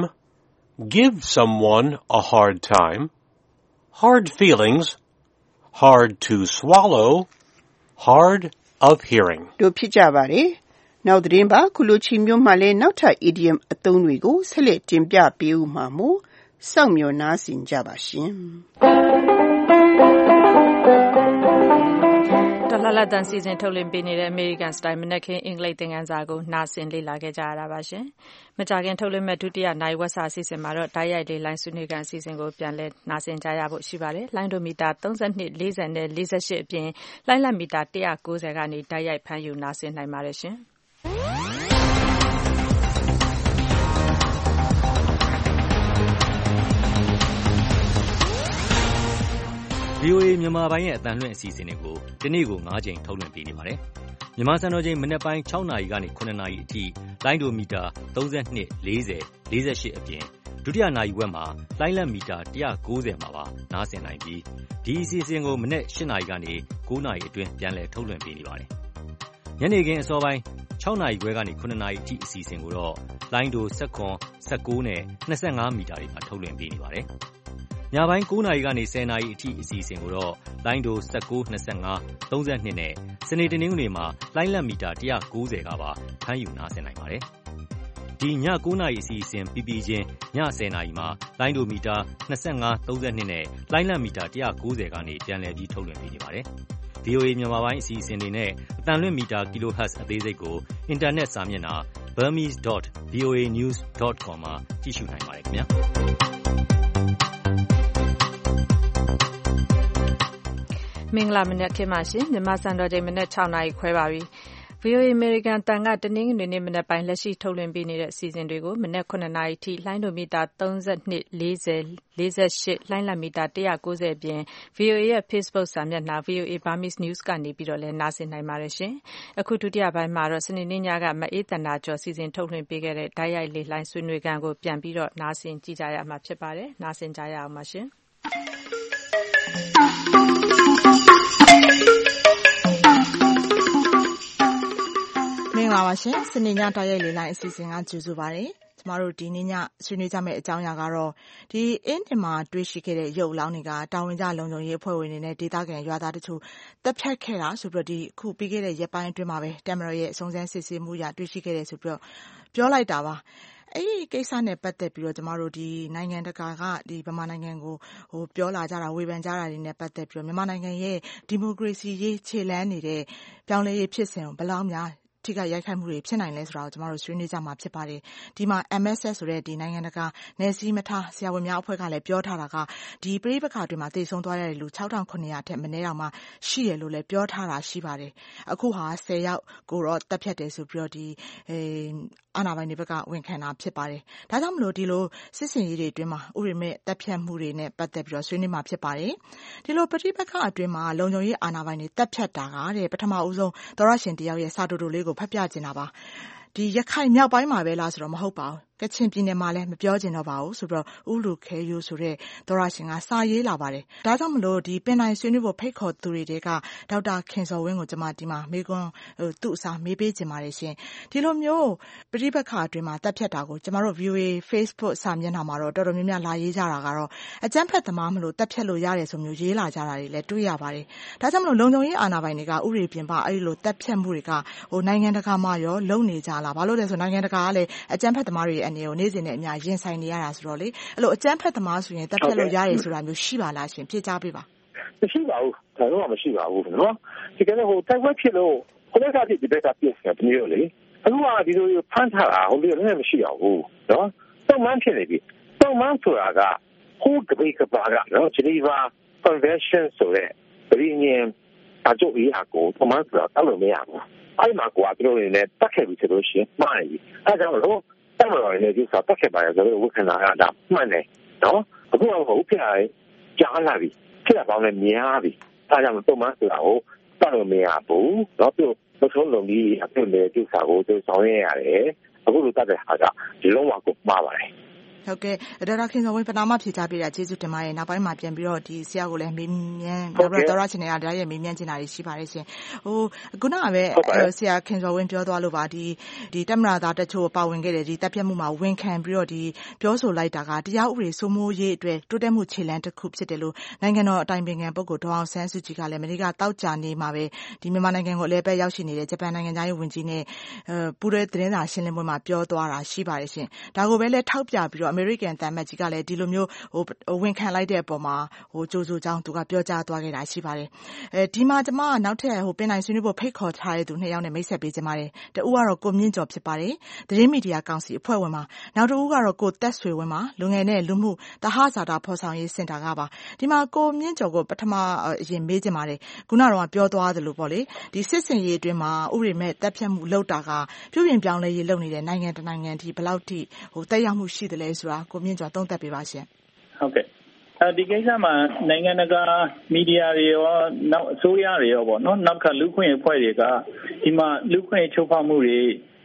give someone a hard time, hard feelings, hard to swallow, hard of hearing. တို့ဖြစ်ကြပါတယ်။နောက်သတင်းပါခုလိုချင်းမျိုးမှလည်းနောက်ထပ် idiom အသုံးတွေကိုဆက်လက်တင်ပြပေးဦးမှာမို့စောင့်မျှော်နားဆင်ကြပါရှင်။တလလတန်စီစဉ်ထုတ်လွှင့်ပေးနေတဲ့ American Style မနက်ခင်းအင်္ဂလိပ်သင်ခန်းစာကိုနားဆင်လေ့လာခဲ့ကြရတာပါရှင်။မကြာခင်ထုတ်လွှင့်မဲ့ဒုတိယနိုင်ဝက်စာအစီအစဉ်မှာတော့ဓာတ်ရိုက်လေးလိုင်းဆွေးနွေးကန်အစီအစဉ်ကိုပြန်လည်နားဆင်ကြရဖို့ရှိပါတယ်။လိုင်းဒိုမီတာသုံး၂ ၄၀နဲ့၄၈အပြင်လိုင်းလက်မီတာ၁၉၀ကနေဓာတ်ရိုက်ဖမ်းယူနားဆင်နိုင်ပါတယ်ရှင်။ V O A မြန်မာပိုင်းရဲ့အသံလွှင့်အစီအစဉ်တွေကိုဒီနေ့ကို၅ချိန်ထုတ်လွှင့်ပေးနေပါတယ်။မြန်မာစံတော်ချိန်မနက်ပိုင်း၆နာရီကနေ၇နာရီအထိလိုင်းဒိုမီတာသုံး၂ ၄၀ ၄၈အပြင်ဒုတိယနာရီဝက်မှာလိုင်းလက်မီတာone ninetyမှာပါနားဆင်နိုင်ပြီးဒီအစီအစဉ်ကိုမနက်eightနာရီကနေnineနာရီအတွင်းပြန်လည်ထုတ်လွှင့်ပေးနေပါတယ်။ညနေခင်းအစောပိုင်းsixနာရီခွဲကနေnineနာရီအထိအစီအစဉ်ကိုတော့လိုင်းတိုseven, nineteenနဲ့twenty-fiveမီတာတွေမှာထုတ်လွှင့်ပေးနေပါတယ်။ညပိုင်းnineနာရီကနေtenနာရီအထိအစီအစဉ်ကိုတော့လိုင်းတိုnineteen, twenty-five, thirty-twoနဲ့စနေတနင်္ဂနွေမှာလိုင်းလက်မီတာone ninetyကပါဖမ်းယူနားဆင်နိုင်ပါတယ်။ဒီညnineနာရီအစီအစဉ်ပြီးပြီးချင်းညtenနာရီမှာလိုင်းတိုမီတာtwenty-five, thirty-twoနဲ့လိုင်းလက်မီတာone ninetyကနေပြန်လည်ပြီးထုတ်လွှင့်ပေးနေပါတယ်။ V O A မြန်မာပိုင်းအစီအစဉ်တွေနဲ့အတန်လွင့်မီတာ kilohertz အသေးစိတ်ကိုအင်တာနက်စာမျက်နှာ burmese dot v o a news dot com မှာကြည့်ရှုနိုင်ပါတယ်ခင်ဗျာမင်္ဂလာမနက်ခင်းပါရှင်မြန်မာစံတော်ချိန်မနက်sixနာရီခွဲပါပြီ V O A American တန်ကတနင်္ဂနွေနေ့မနက်ပိုင်းလက်ရှိထုတ်လွှင့်ပေးနေတဲ့အစီအစဉ်တွေကိုမနက်nineနာရီထိလိုင်းဒိုမီတာthirty-two, forty, forty-eightလိုင်းလက်မီတာone ninetyအပြင် V O A ရဲ့ Facebook စာမျက်နှာ V O A Burmese News ကနေပြီးတော့လည်းနားဆင်နိုင်ပါတယ်ရှင်။အခုဒုတိယပိုင်းမှာတော့စနေနေ့ညကမအေးတန်တာကျော်စီစဉ်ထုတ်လွှင့်ပေးခဲ့တဲ့ဓာတ်ရိုက်လေးလိုင်းဆွေးနွေးခန်းကိုပြန်ပြီးတော့နားဆင်ကြည့်ကြရမှာဖြစ်ပါတယ်။နားဆင်ကြရအောင်ပါရှင်။မင်္ဂလာပါရှင်စနေညတိုက်ရိုက်လေးလိုင်းအစီအစဉ်ကကြိုဆိုပါရစေကျမတို့ဒီနေ့ညဆွေးနွေးကြမယ့်အကြောင်းအရာကတော့ဒီအင်းတင်မှာတွေ့ရှိခဲ့တဲ့ရုပ်အလောင်းတွေကတာဝန်ကျလုံခြုံရေးအဖွဲ့ဝင်တွေနဲ့ဒေသခံရွာသားတို့တပ်ဖြတ်ခဲ့တာဆိုပြီးတော့ဒီခုပြီးခဲ့တဲ့ရက်ပိုင်းအတွင်းမှာပဲတမရရဲ့အစုံစမ်းစစ်ဆေးမှုရတွေ့ရှိခဲ့တယ်ဆိုပြီးတော့ပြောလိုက်တာပါအဲ့ဒီကိစ္စနဲ့ပတ်သက်ပြီးတော့ကျမတို့ဒီနိုင်ငံတကာကဒီဗမာနိုင်ငံကိုဟိုပြောလာကြတာဝေဖန်ကြတာတွေနဲ့ပတ်သက်ပြီးတော့မြန်မာနိုင်ငံရဲ့ဒီမိုကရေစီရေးခြေလှမ်းနေတဲ့ပြောင်းလဲရေးဖြစ်စဉ်ကိုဘယ်လောက်များထိကရိုက်ခတ်မှုတွေဖြစ်နိုင်လဲဆိုတာကိုကျမတို့ဆွေးနွေးကြမှာဖြစ်ပါတယ်ဒီမှာ M S S ဆိုတဲ့ဒီနိုင်ငံတကာနယ်စည်းမထားဆရာဝန်များအဖွဲ့ကလည်းပြောထားတာကဒီပြည်ပခါတွေမှာတည်ဆုံသွားတဲ့လူsix thousand nine hundredထက်မနည်းတော့မှရှိရလို့လည်းပြောထားတာရှိပါတယ်အခုဟာtenယောက်ကိုတော့တပ်ဖြတ်တယ်ဆိုပြီးတော့ဒီအဲအာဏာပိုင်တွေဘက်ကဝန်ခံတာဖြစ်ပါတယ်ဒါကြောင့်မလို့ဒီလိုစစ်စင်ရေးတွေအတွင်းမှာဥရိမဲ့တပ်ဖြတ်မှုတွေနဲ့ပတ်သက်ပြီးတော့ဆွေးနွေးမှာဖြစ်ပါတယ်ဒီလိုပြည်ပခါအတွင်းမှာလုံခြုံရေးအာဏာပိုင်တွေတပ်ဖြတ်တာကတဲ့ပထမဦးဆုံးသောရရှင်တယောက်ရဲ့စာတူတူလေးကိုဖတ်ပြချင်တာပါဒီရခိုင်မြောက်ပိုင်းမှာပဲလားဆိုတော့မဟုတ်ပါဘူးကချင်ပြည်နယ်မှာလည်းမပြောချင်တော့ပါဘူးဆိုတော့ဥလူခဲယိုဆိုတဲ့သောရရှင်ကစာရေးလာပါတယ်ဒါကြောင့်မလို့ဒီပင်တိုင်းဆွေးနွေးဖို့ဖိတ်ခေါ်သူတွေကဒေါက်တာခင်စောဝင်းကိုကျွန်မဒီမှာမေးခွန်းဟိုသူ့အစားမေးပေးချင်ပါတယ်ရှင်ဒီလိုမျိုးပြိပခါအတွင်းမှာတက်ဖြတ်တာကိုကျွန်တော်တို့ V O A Facebook စာမျက်နှာမှာတော့တော်တော်များများလာရေးကြတာကတော့အကြမ်းဖက်သမားမလို့တက်ဖြတ်လို့ရတယ်ဆိုမျိုးရေးလာကြတာတွေလည်းတွေ့ရပါတယ်ဒါကြောင့်မလို့လုံခြုံရေးအာဏာပိုင်တွေကဥပဒေပြင်ပအဲ့လိုတက်ဖြတ်မှုတွေကဟိုနိုင်ငံတကာမှာရောလုံနေကြလားဘာလို့လဲဆိုနိုင်ငံတကာကလည်းအကြမ်းဖက်သမားတွေအနေကိုနေ့စဉ်နဲ့အများရင်ဆိုင်နေရတာဆိုတော့လေအဲ့လိုအကြမ်းဖက်သမားဆိုရင်တက်ဖြတ်လို့ရတယ်ဆိုတာမျိုးရှိပါလားရှင်ဖြေကြားပေးပါမရှိပါဘူးဒါတော့မရှိပါဘူးနော်ဒီကနေ့ဟိုတိုက်ပွဲဖြစ်လို့ကိုယ်ကဖြစ်ဒီဘက်ကပြည့်စင်တယ်မျိုးလေအခုကဒီလိုဖမ်းထားတာဟိုလိုလည်းမရှိတော့ဘူးနော်တုံ့မှန်းဖြစ်နေပြီတုံ့မှန်းဆိုတာကဟိုကပိကပါကနော် Geneva Convention ဆိုတဲ့ပြည်ညင်အကျိုးအရာကိုတုံ့မှန်းဆိုတာတောက်လို့မရဘူးအဲ့မှာကွာတို့နေနဲ့တက်ခဲ့ပြီဆိုလို့ရှိရင်မှားပြီအဲ့ကြောင့်လို့တမတော်လည်းဒီစားတက်ခဲ့ပါရဲ့ဆိုတော့ဝခနာကဒါမှန်တယ်နော်အခုကဟုတ်ပြရဲကြားလာပြီဖြစ်တာပေါင်းလည်းများပြီအဲ့ကြောင့်တုံ့မှန်းဆိုတာကိုတောက်လို့မရဘူးနော်သူမဆုံးလုံးကြီးအခုလည်းဒီစားကိုသူဆောင်ရရတယ်အခုလိုတက်တဲ့ဟာကဒီလုံးဝကိုမှားပါတယ်ဟုတ်ကဲ့ဒေါက်တာခင်စောဝင်းပနာမဖြေချပေးတာကျေးဇူးတင်ပါတယ်နောက်ပိုင်းမှာပြန်ပြီးတော့ဒီဆရာကိုလည်းမေးမြန်းဒေါက်တာတော်ရချင်နေတာဒါရဲ့မေးမြန်းချင်တာတွေရှိပါတယ်ရှင်ဟိုခုနကပဲဆရာခင်စောဝင်းပြောသွားလို့ပါဒီဒီတမရသားတချို့ပါဝင်ခဲ့တယ်ဒီတပ်ဖြတ်မှုမှာဝန်ခံပြီးတော့ဒီပြောဆိုလိုက်တာကတရားဥပဒေစိုးမိုးရေးအတွက်တိုးတက်မှုခြေလှမ်းတစ်ခုဖြစ်တယ်လို့နိုင်ငံတော်အတိုင်ပင်ခံပုဂ္ဂိုလ်ဒေါအောင်ဆန်းစုကြည်ကလည်းမနေ့ကတောက်ကြနေမှာပဲဒီမြန်မာနိုင်ငံကိုလည်းပဲရောက်ရှိနေတဲ့ဂျပန်နိုင်ငံသားရေးဝန်ကြီးနဲ့အဲပူရဲသတင်းစာရှင်းလင်းပွဲမှာပြောသွားတာရှိပါတယ်ရှင်ဒါကိုပဲလည်းထောက်ပြပြီးတော့အမေရိကန်တမ်မတ်ကြီးကလည်းဒီလိုမျိုးဟိုဝန်ခံလိုက်တဲ့အပေါ်မှာဟိုကြိုးစိုးကြောင်းသူကပြောကြားသွားခဲ့တာရှိပါတယ်အဲဒီမှာကျွန်မနောက်ထပ်ဟိုပင်နိုင်ဆွေးနွေးဖို့ဖိတ်ခေါ်ထားတဲ့သူနှစ်ယောက်နဲ့မိတ်ဆက်ပေးကြပါတယ်တဦးကတော့ကိုမြင့်ကျော်ဖြစ်ပါတယ်သတင်းမီဒီယာကောင်စီအဖွဲ့ဝင်ပါနောက်တစ်ဦးကတော့ကိုသက်ဆွေဝင်းပါလူငယ်နဲ့လူမှုတဟဇာတာဖော်ဆောင်ရေးစင်တာကပါဒီမှာကိုမြင့်ကျော်ကိုပထမအရင်မေးကြပါတယ်ခုနကတော့ပြောသွားသလိုပေါ့လေဒီစစ်စင်ရေးအတွင်းမှာဥပဒေမဲ့တပ်ဖြတ်မှုလုပ်တာကပြုပြင်ပြောင်းလဲရေးလုပ်နေတဲ့နိုင်ငံတနိုင်ငံထိဘယ်လောက်ထိဟိုတက်ရောက်မှုရှိတယ်လဲဆိုတာကိုမြင့်ကျော်သုံးသပ်ပေးပါရှင်ဟုတ်ကဲ့အဲဒီကိစ္စမှာနိုင်ငံတကာမီဒီယာတွေရောနောက်အစိုးရတွေရောပေါ့နော်နောက်ကလူခွင့်အဖွဲ့တွေကဒီမှာလူခွင့်ချုပ်ဖောက်မှုတွေ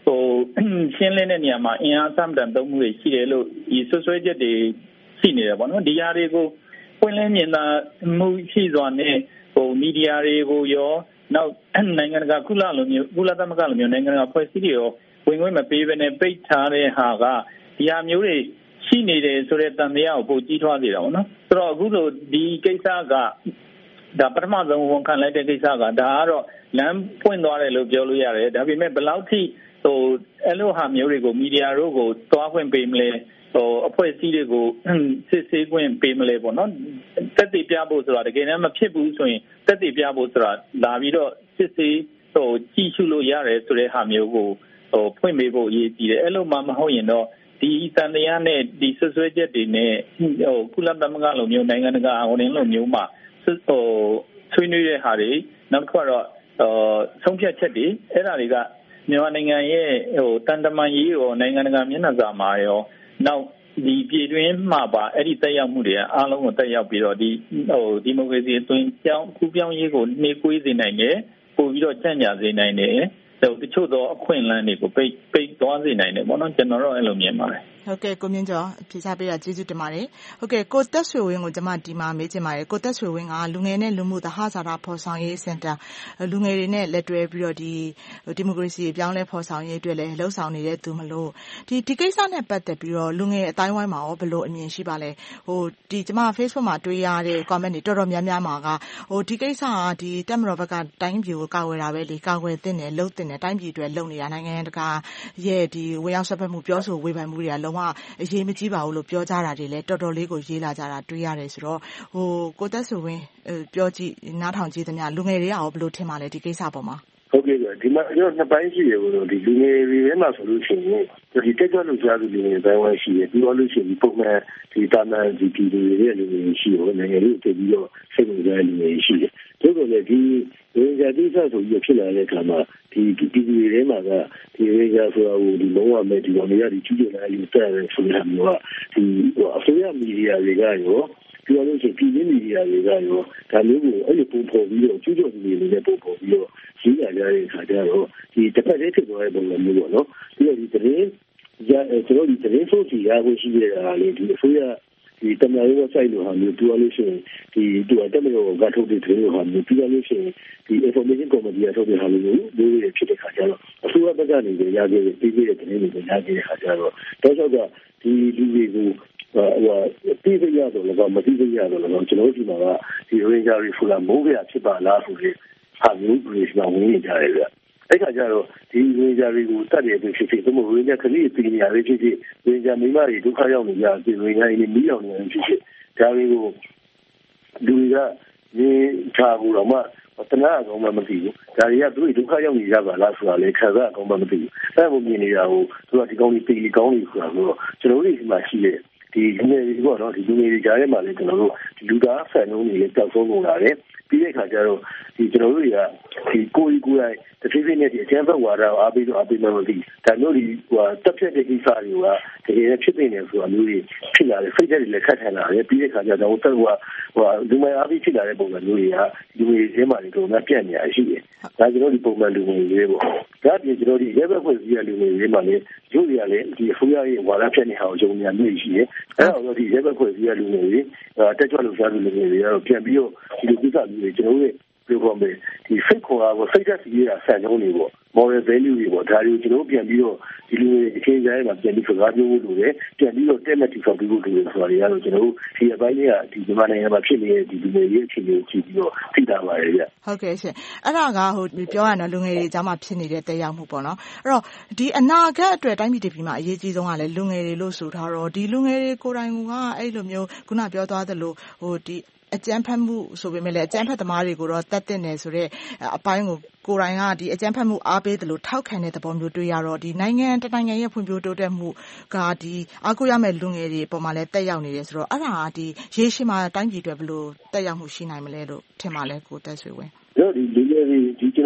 ဟိုရှင်းလင်းတဲ့နေရာမှာအင်အားစမ်းတန်သုံးမှုတွေရှိတယ်လို့ဒီဆွဆွဲချက်တွေရှိနေတယ်ပေါ့နော်ဒီဟာတွေကိုပွင့်လင်းမြင်သာမှုရှိစွာနဲ့ဟိုမီဒီယာတွေကိုရောနောက်နိုင်ငံတကာကုလလိုမျိုးကုလသမဂ္ဂလိုမျိုးနိုင်ငံတကာဖွဲ့စည်းတွေရောဝင်ခွင့်မပေးဘဲနဲ့ပိတ်ထားတဲ့ဟာကဒီဟာမျိုးတွေရှိနေတယ်ဆိုတဲ့တန်တရားကိုပိုကြီးထွားစေတာပေါ့နော်ဆိုတော့အခုလိုဒီကိစ္စကဒါပထမဆုံးဝန်ခံလိုက်တဲ့ကိစ္စကဒါကတော့လမ်းပွင့်သွားတယ်လို့ပြောလို့ရတယ်ဒါပေမဲ့ဘယ်လောက်ထိဟိုအဲ့လိုဟာမျိုးတွေကိုမီဒီယာတို့ကိုသွားခွင့်ပေးမလဲဟိုအဖွဲ့အစည်းတွေကိုစစ်ဆေးခွင့်ပေးမလဲပေါ့နော်တက်တည်ပြဖို့ဆိုတာတကယ်တမ်းမဖြစ်ဘူးဆိုရင်တက်တည်ပြဖို့ဆိုတာလာပြီးတော့စစ်ဆေးဟိုကြည့်ရှုလို့ရတယ်ဆိုတဲ့ဟာမျိုးကိုဟိုဖွင့်ပေးဖို့အရေးကြီးတယ်အဲ့လိုမှမဟုတ်ရင်တော့ဒီတန်တရားနဲ့ဒီဆွဆွဲချက်တွေနဲ့ဟိုကုလသမဂ္ဂလိုမျိုးနိုင်ငံတကာဟိုနေလိုမျိုးမှာဟိုဆွေးနွေးတဲ့ဟာတွေနောက်တစ်ခါတော့ဟိုဆုံးဖြတ်ချက်တွေအဲ့ဒါတွေကမြန်မာနိုင်ငံရဲ့ဟိုတန်တမာရေးရောနိုင်ငံတကာမျက်နှာစာမှာရောနောက်ဒီပြည်တွင်းမှာပါအဲ့ဒီတက်ရောက်မှုတွေအားလုံးကိုတက်ရောက်ပြီးတော့ဒီဟိုဒီမိုကရေစီအသွင်ပြောင်းကူးပြောင်းရေးကိုနှေးကွေးစေနိုင်တယ်ပို့ပြီးတော့ကြံ့ကြာစေနိုင်တယ်တချို့သောအခွင့်အလမ်းတွေကိုပိတ်ပိတ်သွားစေနိုင်တယ်ပေါ့နော်ကျွန်တော်တို့အဲ့လိုမြင်ပါတယ်ဟုတ်ကဲ့ကိုမြင့်ကျော်ဖြေချပေးတာကျေးဇူးတင်ပါတယ်ဟုတ်ကဲ့ကိုတက်ဆွေဝင်းကိုကျွန်မဒီမှာမေးချင်ပါတယ်ကိုတက်ဆွေဝင်းကလူငယ်နဲ့လူမှုသဟဇာတဖော်ဆောင်ရေးစင်တာလူငယ်တွေနဲ့လက်တွဲပြီးတော့ဒီဒီမိုကရေစီအပြောင်းလဲဖော်ဆောင်ရေးအတွက်လည်းလှုပ်ဆောင်နေတဲ့သူမလို့ဒီဒီကိစ္စနဲ့ပတ်သက်ပြီးတော့လူငယ်အတိုင်းဝိုင်းမှာရောဘယ်လိုအမြင်ရှိပါလဲဟိုဒီကျွန်မ Facebook မှာတွေ့ရတဲ့ comment တွေတော်တော်များများမှာကဟိုဒီကိစ္စကဒီတက်မတော်ဘက်ကတိုင်းပြည်ကိုကာကွယ်တာပဲလေကာကွယ်တင်တယ်လှုပ်တင်တယ်တိုင်းပြည်အတွက်လှုပ်နေတာနိုင်ငံတကာရဲ့ဒီဝေရောက်ဆက်ဖက်မှုပြောဆိုဝေဖန်မှုတွေကလုံးဝအရေးမကြီးပါဘူးလို့ပြောကြတာတွေလည်းတော်တော်လေးကိုရေးလာကြတာတွေ့ရတယ်ဆိုတော့ဟိုကိုသက်ဆိုဝင်ပြောကြည့်နားထောင်ကြည့်သမျှလူငယ်တွေကရောဘယ်လိုထင်ပါလဲဒီကိစ္စပေါ်မှာဟုတ်ကဲ့ဒီမှာကျွန်တော်နှစ်ပိုင်းရှိတယ်လို့ဒီလူငယ်တွေထဲမှာဆိုလို့ရှိရင်ဒီတက်ကြွလို့ကြားသူလူငယ်ပိုင်းဝိုင်းရှိတယ်ပြီးတော့လို့ရှိရင်ပုံမှန်ဒီတာမန်ဒီပြည်တွေရဲ့လူငယ်ရှိရောနိုင်ငံတွေတည်ပြီးတော့စိတ်ဝင်စားလူငယ်ရှိတယ်တို့ကလည်းဒီဝင်ကြတိကျဆိုပြီးဖြစ်လာတဲ့အခါမှာဒီပြည်တွေထဲမှာကဒီဝင်ကြဆိုတာဟိုဒီလုံးဝမဲ့ဒီကောင်တွေကဒီကြီးကျယ်လာလူတက်တယ်ဆိုတဲ့မျိုးကဒီအစိုးရမီဒီယာတွေကရောပြောလို့ရှိရင်ပြည်မီဒီယာတွေကရောဒါမျိုးကိုအဲ့ဒီပုံဖော်ပြီးတော့ကျူးကျော်နေနေတဲ့ပုံဖော်ပြီးတော့ရေးကြရတဲ့အခါကျတော့ဒီတစ်ဖက်လေးဖြစ်သွားတဲ့ပုံစံမျိုးပေါ့နော်ပြီးတော့ဒီတရင်ရကျွန်တော်ဒီတရင်ဆိုစီရဖို့ရှိရတာလေဒီအစိုးရဒီတမန်ရေး website လိုဟာမျိုးပြောလို့ရှိရင်ဒီသူကတက်မလို့ကထုတ်တဲ့သတင်းလိုဟာမျိုးပြောလို့ရှိရင်ဒီ information committee ကထုတ်တဲ့ဟာမျိုးလို့လို့ဖြစ်တဲ့ခါကျတော့အစိုးရဘက်ကနေရခဲ့တဲ့ပြည်ပြည်တဲ့သတင်းတွေကိုရခဲ့တဲ့ခါကျတော့တော့ဆိုတော့ဒီလူတွေကိုဟိုပြည်ပြည်ရတော့လည်းမပြည်ပြည်ရတော့လည်းကျွန်တော်တို့ဒီမှာကဒီ ranger တွေဖူလာမိုးပြဖြစ်ပါလားဆိုပြီးဟာမျိုးတွေစဝင်နေကြတယ်ဗျအဲ့ခါကျတော့ဒီဝင်ကြတွေကိုတတ်တယ်ဖြစ်ဖြစ်သို့မဟုတ်ဝင်ကြခရီးပြည်နေရာတွေဖြစ်ဖြစ်ဝင်ကြမိမတွေဒုက္ခရောက်နေကြဒီဝင်ကြတွေမီးအောင်နေဖြစ်ဖြစ်ဒါတွေကိုလူကဒီထားဘူးတော့မှတနာကောင်မှမသိဘူးဒါတွေကသူတို့ဒုက္ခရောက်နေကြပါလားဆိုတာလေခံစားကောင်မှမသိဘူးအဲ့လိုမြင်နေတာကိုသူကဒီကောင်းကြီးပြည်ကောင်းကြီးဆိုတာဆိုတော့ကျွန်တော်တို့ဒီမှာရှိတဲ့ဒီလူငယ်တွေပေါ့နော်ဒီလူငယ်တွေကြားထဲမှာလည်းကျွန်တော်တို့လူသားဆန်နှုန်းတွေလည်းတောက်ဆုံးကုန်လာတယ်ပြီးတဲ့အခါကျတော့ဒီကျွန်တော်တို့တွေကဒီကိုယ်ကြီးကိုယ်တိုင်တစ်ဖြည်းဖြည်းနဲ့ဒီအကျန်းဖက်ဝါဒကိုအားပေးတော့အားပေးမှမသိဒါမျိုးဒီဟိုတက်ဖြတ်တဲ့ကိစ္စတွေကတကယ်ဖြစ်နေတယ်ဆိုတာမျိုးတွေဖြစ်လာတယ်ဖိတ်တဲ့တွေလည်းခက်ထန်လာတယ်ပြီးတဲ့အခါကျတော့တက်ဟိုဟိုလူမိုင်အားပေးဖြစ်လာတဲ့ပုံစံမျိုးတွေကလူငယ်တွေထဲမှာဒီတော့ပြတ်နေရရှိတယ်ဒါကျွန်တော်ဒီပုံမှန်လူငယ်တွေပေါ့ဒါပြင်ကျွန်တော်ဒီရဲဘက်ဖွဲ့စည်းရလူငယ်တွေမှာလည်းရုပ်ရည်လည်းဒီအစိုးရရဲ့ဝါဒဖြတ်နေအောင်ကြုံရမျိုးရှိတယ်အဲ့တော့ဒီရဲဘက်ဖွဲ့စည်းရလူငယ်တွေတက်ကြွလို့ရှားလူငယ်တွေကတော့ပြန်ပြီးတော့ဒီလိုကိစ္စမျိုးတွေကျွန်တော်တို့ပြောပါမယ်ဒီစိတ်ခေါ်တာကိုစိတ်ဓာတ်စီးရဆန်နှုန်းတွေပေါ့ moral value တွေပေါ့ဒါတွေကိုကျွန်တော်ပြန်ပြီးတော့ဒီလိုအခြေအနေမှာပြန်ပြီးစကားပြောဖို့လိုတယ်ပြန်ပြီးတော့တက်မတီဆောက်ပြီးဖို့လိုတယ်ဆိုတာတွေကတော့ကျွန်တော်တို့ဒီအပိုင်းလေးကဒီမြန်မာနိုင်ငံမှာဖြစ်နေတဲ့ဒီလူတွေရဲ့အခြေအနေကိုကြည့်ပြီးတော့သိတာပါတယ်ဗျဟုတ်ကဲ့ရှင်အဲ့ဒါကဟိုပြောရရင်လူငယ်တွေအကြောင်းမှာဖြစ်နေတဲ့တက်ရောက်မှုပေါ့နော်အဲ့တော့ဒီအနာဂတ်အတွက်တိုင်းပြည်တပြည်မှာအရေးကြီးဆုံးကလည်းလူငယ်တွေလို့ဆိုထားတော့ဒီလူငယ်တွေကိုယ်တိုင်ကအဲ့လိုမျိုးခုနပြောသွားသလိုဟိုဒီအကြမ်းဖက်မှုဆိုပေမဲ့လည်းအကြမ်းဖက်သမားတွေကိုတော့တတ်တဲ့နယ်ဆိုတော့အပိုင်းကိုကိုယ်တိုင်ကဒီအကြမ်းဖက်မှုအားပေးတယ်လို့ထောက်ခံတဲ့သဘောမျိုးတွေ့ရတော့ဒီနိုင်ငံတနိုင်ငံရဲ့ဖွံ့ဖြိုးတိုးတက်မှုကဒီအားကိုးရမယ့်လူငယ်တွေပုံမှန်လည်းတက်ရောက်နေတယ်ဆိုတော့အဲ့ဒါကဒီရေရှည်မှာတိုင်းပြည်အတွက်ဘယ်လိုတက်ရောက်မှုရှိနိုင်မလဲလို့ထင်ပါလဲကိုသက်ဆွေဝင်းတို့ဒီလူငယ်တွေဒီကျွန်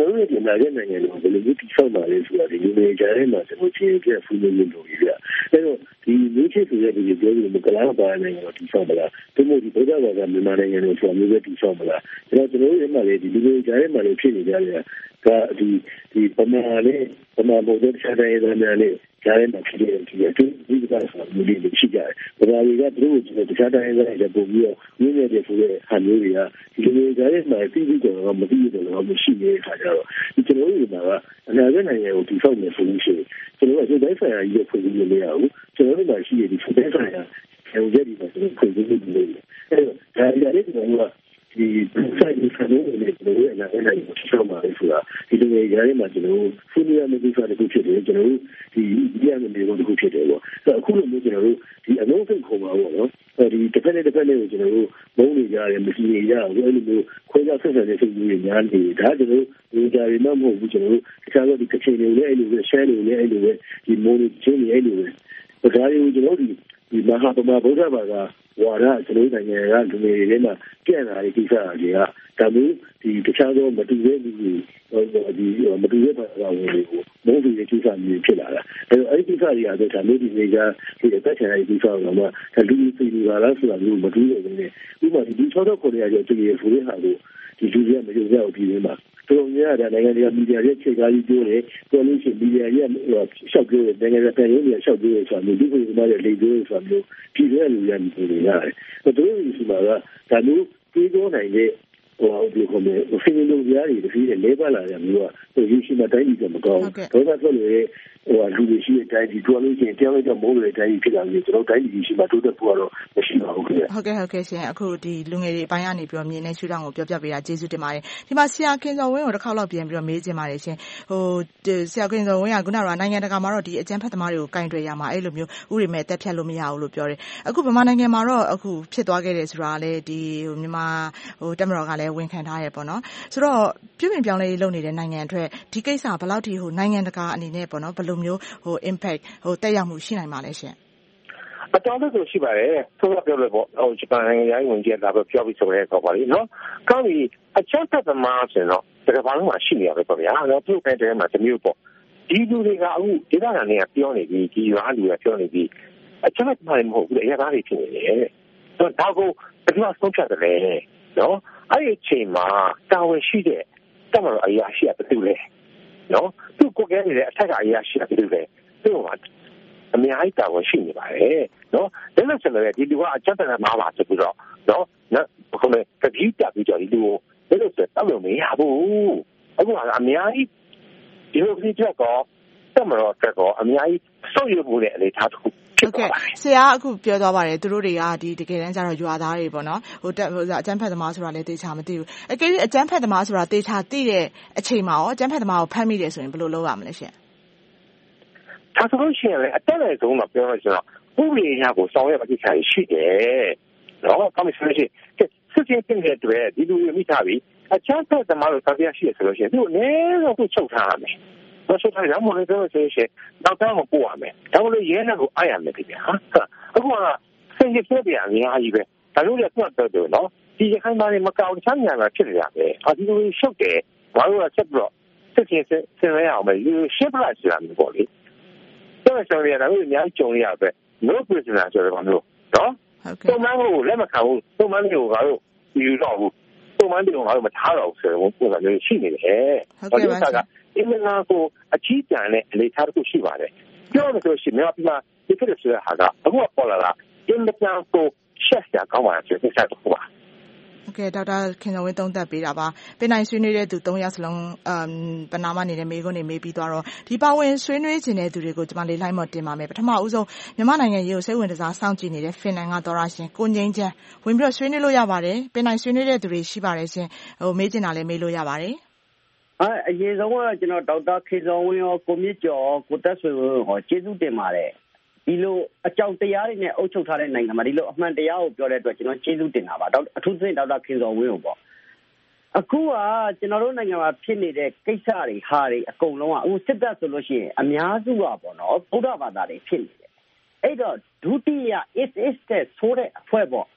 တော်တို့ရဲ့ဒီနာရဲ့နိုင်ငံကိုဘယ်လိုမျိုးတိဆောက်ပါလဲဆိုတာဒီလူတွေကြားထဲမှာကျွန်တော်ချင်းပြဖူးလို့လုပ်လို့ရအဲတော့ဒီမျိုးချစ်ဆိုတဲ့ဒီပြောလို့မကလားပါနိုင်ငံကိုတိဆောက်မလားဒီမို့ဒီဗုဒ္ဓဘာသာမြန်မာနိုင်ငံကိုဆိုတာမျိုးပဲတိဆောက်မလားကျွန်တော်ကျွန်တော်ရဲ့မှာလေဒီလူတွေကြားထဲမှာလည်းဖြစ်နေကြတယ်ကဒီဒီပမာနဲ့ပမာဘုဒ္ဓဆရာတွေများနဲ့ကြားထဲမှာဖြစ်နေတယ်ဒီအတူဒီကဆိုတာမျိုးလေးရှိကြတယ်။ဘာသာတွေကသူတို့ကတခြားတိုင်းတွေကပုံပြီးတော့မြင့်မြတ်တဲ့ဆိုတဲ့ဟာမျိုးတွေကဒီလိုကြားထဲမှာသိပြီးတော့မသိတော့တော့မရှိနေတဲ့အခါကျတော့ဒီကျွန်တော်တို့ကအနာဂတ်နိုင်ငံကိုတည်ဆောက်နေဆိုလို့ရှိရင်ကျွန်တော်တို့ကဒီတိုင်းဆိုင်ရာကြီးဖွင့်ပြီးလို့မရဘူး။ကျွန်တော်တို့မှာရှိတဲ့ဒီဒီတိုင်းဆိုင်ရာဟိုကြည့်ဒီမှာကျွန်တော်ဖွင့်ပြီးလို့ရတယ်။အဲဒါကြတဲ့ကျွန်တော်ကဒီဆိုင်ဒီခံလို့လည်းကျွန်တော်ရဲ့အနာဂတ်နိုင်ငံကိုတည်ဆောက်မှာလေဆိုတာဒီလိုမျိုးကြားထဲမှာကျွန်တော်တို့ဖူးနီယာမျိုးဆိုတာတစ်ခုဖြစ်တယ်ကျွန်တော်တို့ဒီဒီရမယ့်မျိုးတစ်ခုဖြစ်တယ်ပေါ့အဲအခုလိုမျိုးကျွန်တော်တို့ဒီအလုံးစုံခုံပါပေါ့နော်အဲဒီတစ်ဖက်နဲ့တစ်ဖက်နဲ့ကိုကျွန်တော်တို့မုန်းနေကြတယ်မရှိနေကြဘူးအဲ့လိုမျိုးခွဲခြားဆက်ဆံတဲ့စိတ်ကြီးတွေများနေဒါကျွန်တော်တို့ဒီကြားရီမှမဟုတ်ဘူးကျွန်တော်တို့တခြားသောဒီကချင်တွေလည်းအဲ့လိုပဲရှမ်းတွေလည်းအဲ့လိုပဲဒီမိုနီချင်းတွေအဲ့လိုပဲဒါတွေကိုကျွန်တော်တို့ဒီမဟာပမာဗုဒ္ဓဘာသာဝါဒကျွန်တော်နိုင်ငံကလူတွေတွေမှာပြန့်လာတဲ့ကိစ္စတွေကဒါမျိုးဒီတခြားသောမတူတဲ့လူတွေဒီမတူတဲ့ဘာသာဝင်တွေကိုမုန်းပြီးတဲ့ကိစ္စမျိုးဖြစ်လာတာအဲတော့အဲ့ဒီကိစ္စတွေကတော့ဒါမျိုးဒီနေကြဒီအသက်ချင်တဲ့ကိစ္စတော့မှဒါလူတွေသိနေတာလားဆိုတာမျိုးမတူတဲ့နေဥပမာဒီ၆တော့ကိုရရတူရဆိုတဲ့ဟာကိုဒီလူတွေကမယုံကြဘူးပြည်မှာတော်များများနိုင်ငံတွေကမီဒီယာရဲ့ခြေကားကြီးပြောတယ်ပြောလို့ရှိရင်မီဒီယာရဲ့ရှောက်ပြောတယ်နိုင်ငံတွေပြန်ရင်းတွေရှောက်ပြောတယ်ဆိုတာမျိုးဒီလိုမှလည်းလေပြောတယ်ဆိုတာမျိုးပြည်ရဲ့လူရနေနေရတယ်။တို့ဒီမှာကဒါမျိုးပြေးတော့နိုင်တဲ့ဟိုဒီကိုမျိုးဖင်းလို့ကြားတွေတဖီးနဲ့လဲပါလာတယ်မျိုးကဟိုယူရှိမှတိုင်းပြည်ကမကောင်းဘူး။ဒါကဆိုလို့ဟိုလူတွေရှိတဲ့တိုင်းပြည်ပြောလို့ရှိရင်တရားလိုက်တော့မိုးတွေတိုင်းပြည်ဖြစ်လာပြီးကျွန်တော်တိုင်းပြည်ရှိမှတိုးတက်ဖို့ကတော့မရှိပါဘူးခင်ဗျာ။ဟုတ်ကဲ့ဟုတ်ကဲ့ရှင်အခုဒီလူငယ်တွေအပိုင်းကနေပြီးတော့မြင်နေရှုထောင့်ကိုပြောပြပေးတာကျေးဇူးတင်ပါတယ်။ဒီမှာဆရာခင်စောဝင်းကိုတစ်ခေါက်လောက်ပြန်ပြီးတော့မေးချင်ပါတယ်ရှင်။ဟိုဆရာခင်စောဝင်းကခုနကနိုင်ငံတကာမှာတော့ဒီအကြမ်းဖက်သမားတွေကိုကင်တွယ်ရမှာအဲ့လိုမျိုးဥပဒေမဲ့တက်ဖြတ်လို့မရဘူးလို့ပြောတယ်။အခုဗမာနိုင်ငံမှာတော့အခုဖြစ်သွားခဲ့တယ်ဆိုတာလည်းဒီဟိုမြန်မာဟိုတက်မတော်ကလည်းဝန်ခံထားရပေါ့နော်။ဆိုတော့ပြုပြင်ပြောင်းလဲရေးလုပ်နေတဲ့နိုင်ငံအတွက်ဒီကိစ္စဘယ်လောက်ထိဟိုနိုင်ငံတကာအနေနဲ့ပေါ့နော်ဘယ်လိုမျိုးဟို impact ဟိုတက်ရောက်မှုရှိနိုင်ပါလဲရှင်အတော်လေးကိုရှိပါတယ်ဆိုတော့ပြောလို့ပေါ့ဟိုဂျပန်နိုင်ငံရဲ့ဝင်ကြီးလာပြောပြီးဆိုရဲတော့ပါလိနော်ကောင်းပြီအချက်သက်သမားဆိုတော့တကယ်ဘာလို့မှရှိနေရပဲပေါ့ဗျာတော့ပြုတ်ခိုင်းတယ်မှာတမျိုးပေါ့ဒီလူတွေကအခုဒေသခံတွေကပြောနေပြီးဒီရွာလူတွေကပြောနေပြီးအချက်သက်သမားတွေမဟုတ်ဘူးအရာသားတွေဖြစ်နေတယ်တော့ဒါကိုဘယ်လိုဆုံးဖြတ်တယ်နော်အဲ့ဒီအချိန်မှာတာဝန်ရှိတဲ့တက်မတော်အရာရှိရတူလေနော်သူကိုယ်ကလည်းအထက်ကအရာရှိရတူလေသူ့မှာအများကြီးတာဝန်ရှိနေပါတယ်နော်ဒါလို့ဆိုလည်းဒီလူကအချက်သက်မှာပါဆိုပြီးတော့နော်နော်ဘယ်လိုလဲကြည့်ကြပြီးတော့ဒီလူကိုဒါလို့ဆိုတော့မရဘူးအခုကအများကြီးဒီလိုကြည့်တော့တက်မတော်တက်တော့အများကြီးစောက်ရဖို့တဲ့အနေထားတစ်ခုဟုတ်ကဲ့ဆရာအခုပြောသွားပါတယ်သူတို့တွေကဒီတကယ်တမ်းကျတော့ရွာသားတွေပေါ့နော်ဟိုတက်ဟိုအကျန်းဖက်သမားဆိုတာလည်းတေချာမသိဘူးအကယ်၍အကျန်းဖက်သမားဆိုတာတေချာသိတဲ့အချိန်မှာရောအကျန်းဖက်သမားကိုဖမ်းမိတယ်ဆိုရင်ဘယ်လိုလုပ်ရမလဲရှင်ဒါဆိုလို့ရှိရင်လည်းအတက်အဆုံးတော့ပြောလို့ဆိုတော့ဥပဒေအရကိုစောင့်ရပါကိစ္စရှိတယ်နော်ကောင်းပြီဆိုလို့ရှိရင်စစ်ချင်းတင်တဲ့တွေဒီလူတွေမိသားပြီးအကျန်းဖက်သမားတို့သတိရရှိရဆိုလို့ရှိရင်သူ့အနေနဲ့ကိုချုပ်ထားရမယ်ဘာလို့လဲမလို့ဆိုရင်တော့တော့မပို့ရမယ်ဒါမှလည်းရဲနဲ့ကိုအားရမယ်ခင်ဗျာအခုကစင်ကြီးပြပြအများကြီးပဲဒါလို့လည်းတော့တော့နော်ဒီရခိုင်မှာမကောင်းချမ်းညာမှာဖြစ်နေရတယ်အဒီလိုရှုပ်တယ်ဘာလို့လဲဆက်ပြီးတော့စစ်ချင်းစင်ရအောင်မယ်ရှင်းပြလိုက်စရာမျိုးပေါ့လေတော့ဆိုရင်လည်းအများကြီးကြုံရပဲ no prisoner ဆိုတဲ့ကောင်မျိုးနော်ပုံမှန်ကိုလက်မခံဘူးပုံမှန်ကိုငါတို့ယူတော့ဘူးပုံမှန်ကိုငါတို့မထားတော့ဘူးဆိုတော့ပုံစံမျိုးရှိနေတယ်ဟုတ်ကဲ့ပါအင်းလာကိုအချီးတန်တဲ့အနေထားတစ်ခုရှိပါတယ်ပြောလို့ဆိုရှင်မြန်မာပြည်မှာဒီကိစ္စဟာကအခုပေါ်လာတာအင်းတန်ကိုရှက်ရကောင်းပါဆိုတဲ့ဆက်တော့ပါโอเคဒေါက်တာခင်စောဝင်းသုံးသပ်ပေးတာပါပင်နိုင်ဆွေးနွေးတဲ့သူသုံးယောက်စလုံးအမ်ပနာမနေတဲ့မေးခွန်းတွေမေးပြီးသွားတော့ဒီပါဝင်ဆွေးနွေးခြင်းတဲ့သူတွေကိုကျွန်မလေးလိုက်မော်တင်ပါမယ်ပထမဦးဆုံးမြန်မာနိုင်ငံရေးကိုစိတ်ဝင်စားစောင့်ကြည့်နေတဲ့ဖင်လန်ကသောရရှင်ကိုငိမ့်ချမ်းဝင်ပြီးတော့ဆွေးနွေးလို့ရပါတယ်ပင်နိုင်ဆွေးနွေးတဲ့သူတွေရှိပါတယ်ရှင်ဟိုမေးချင်တာလည်းမေးလို့ရပါတယ်အဲအရင်ဆုံးကကျွန်တော်ဒေါက်တာခင်စောဝင်းရောကိုမြင့်ကျော်ကိုတက်ဆွေဝင်းဟောကျေးဇူးတင်ပါတယ်ဒီလိုအကြောင်းတရားတွေနဲ့အုပ်ချုပ်ထားတဲ့နိုင်ငံမှာဒီလိုအမှန်တရားကိုပြောတဲ့အတွက်ကျွန်တော်ကျေးဇူးတင်တာပါအထူးသဖြင့်ဒေါက်တာခင်စောဝင်းကိုပေါ့အခုကကျွန်တော်တို့နိုင်ငံမှာဖြစ်နေတဲ့ကိစ္စတွေဟာတွေအကုန်လုံးကအခုစစ်တပ်ဆိုလို့ရှိရင်အများစုကပေါ့နော်ဗုဒ္ဓဘာသာတွေဖြစ်နေတယ်အဲ့တော့ဒုတိယ is is တဲ့ဆိုတဲ့အဖွဲ့ပေါ့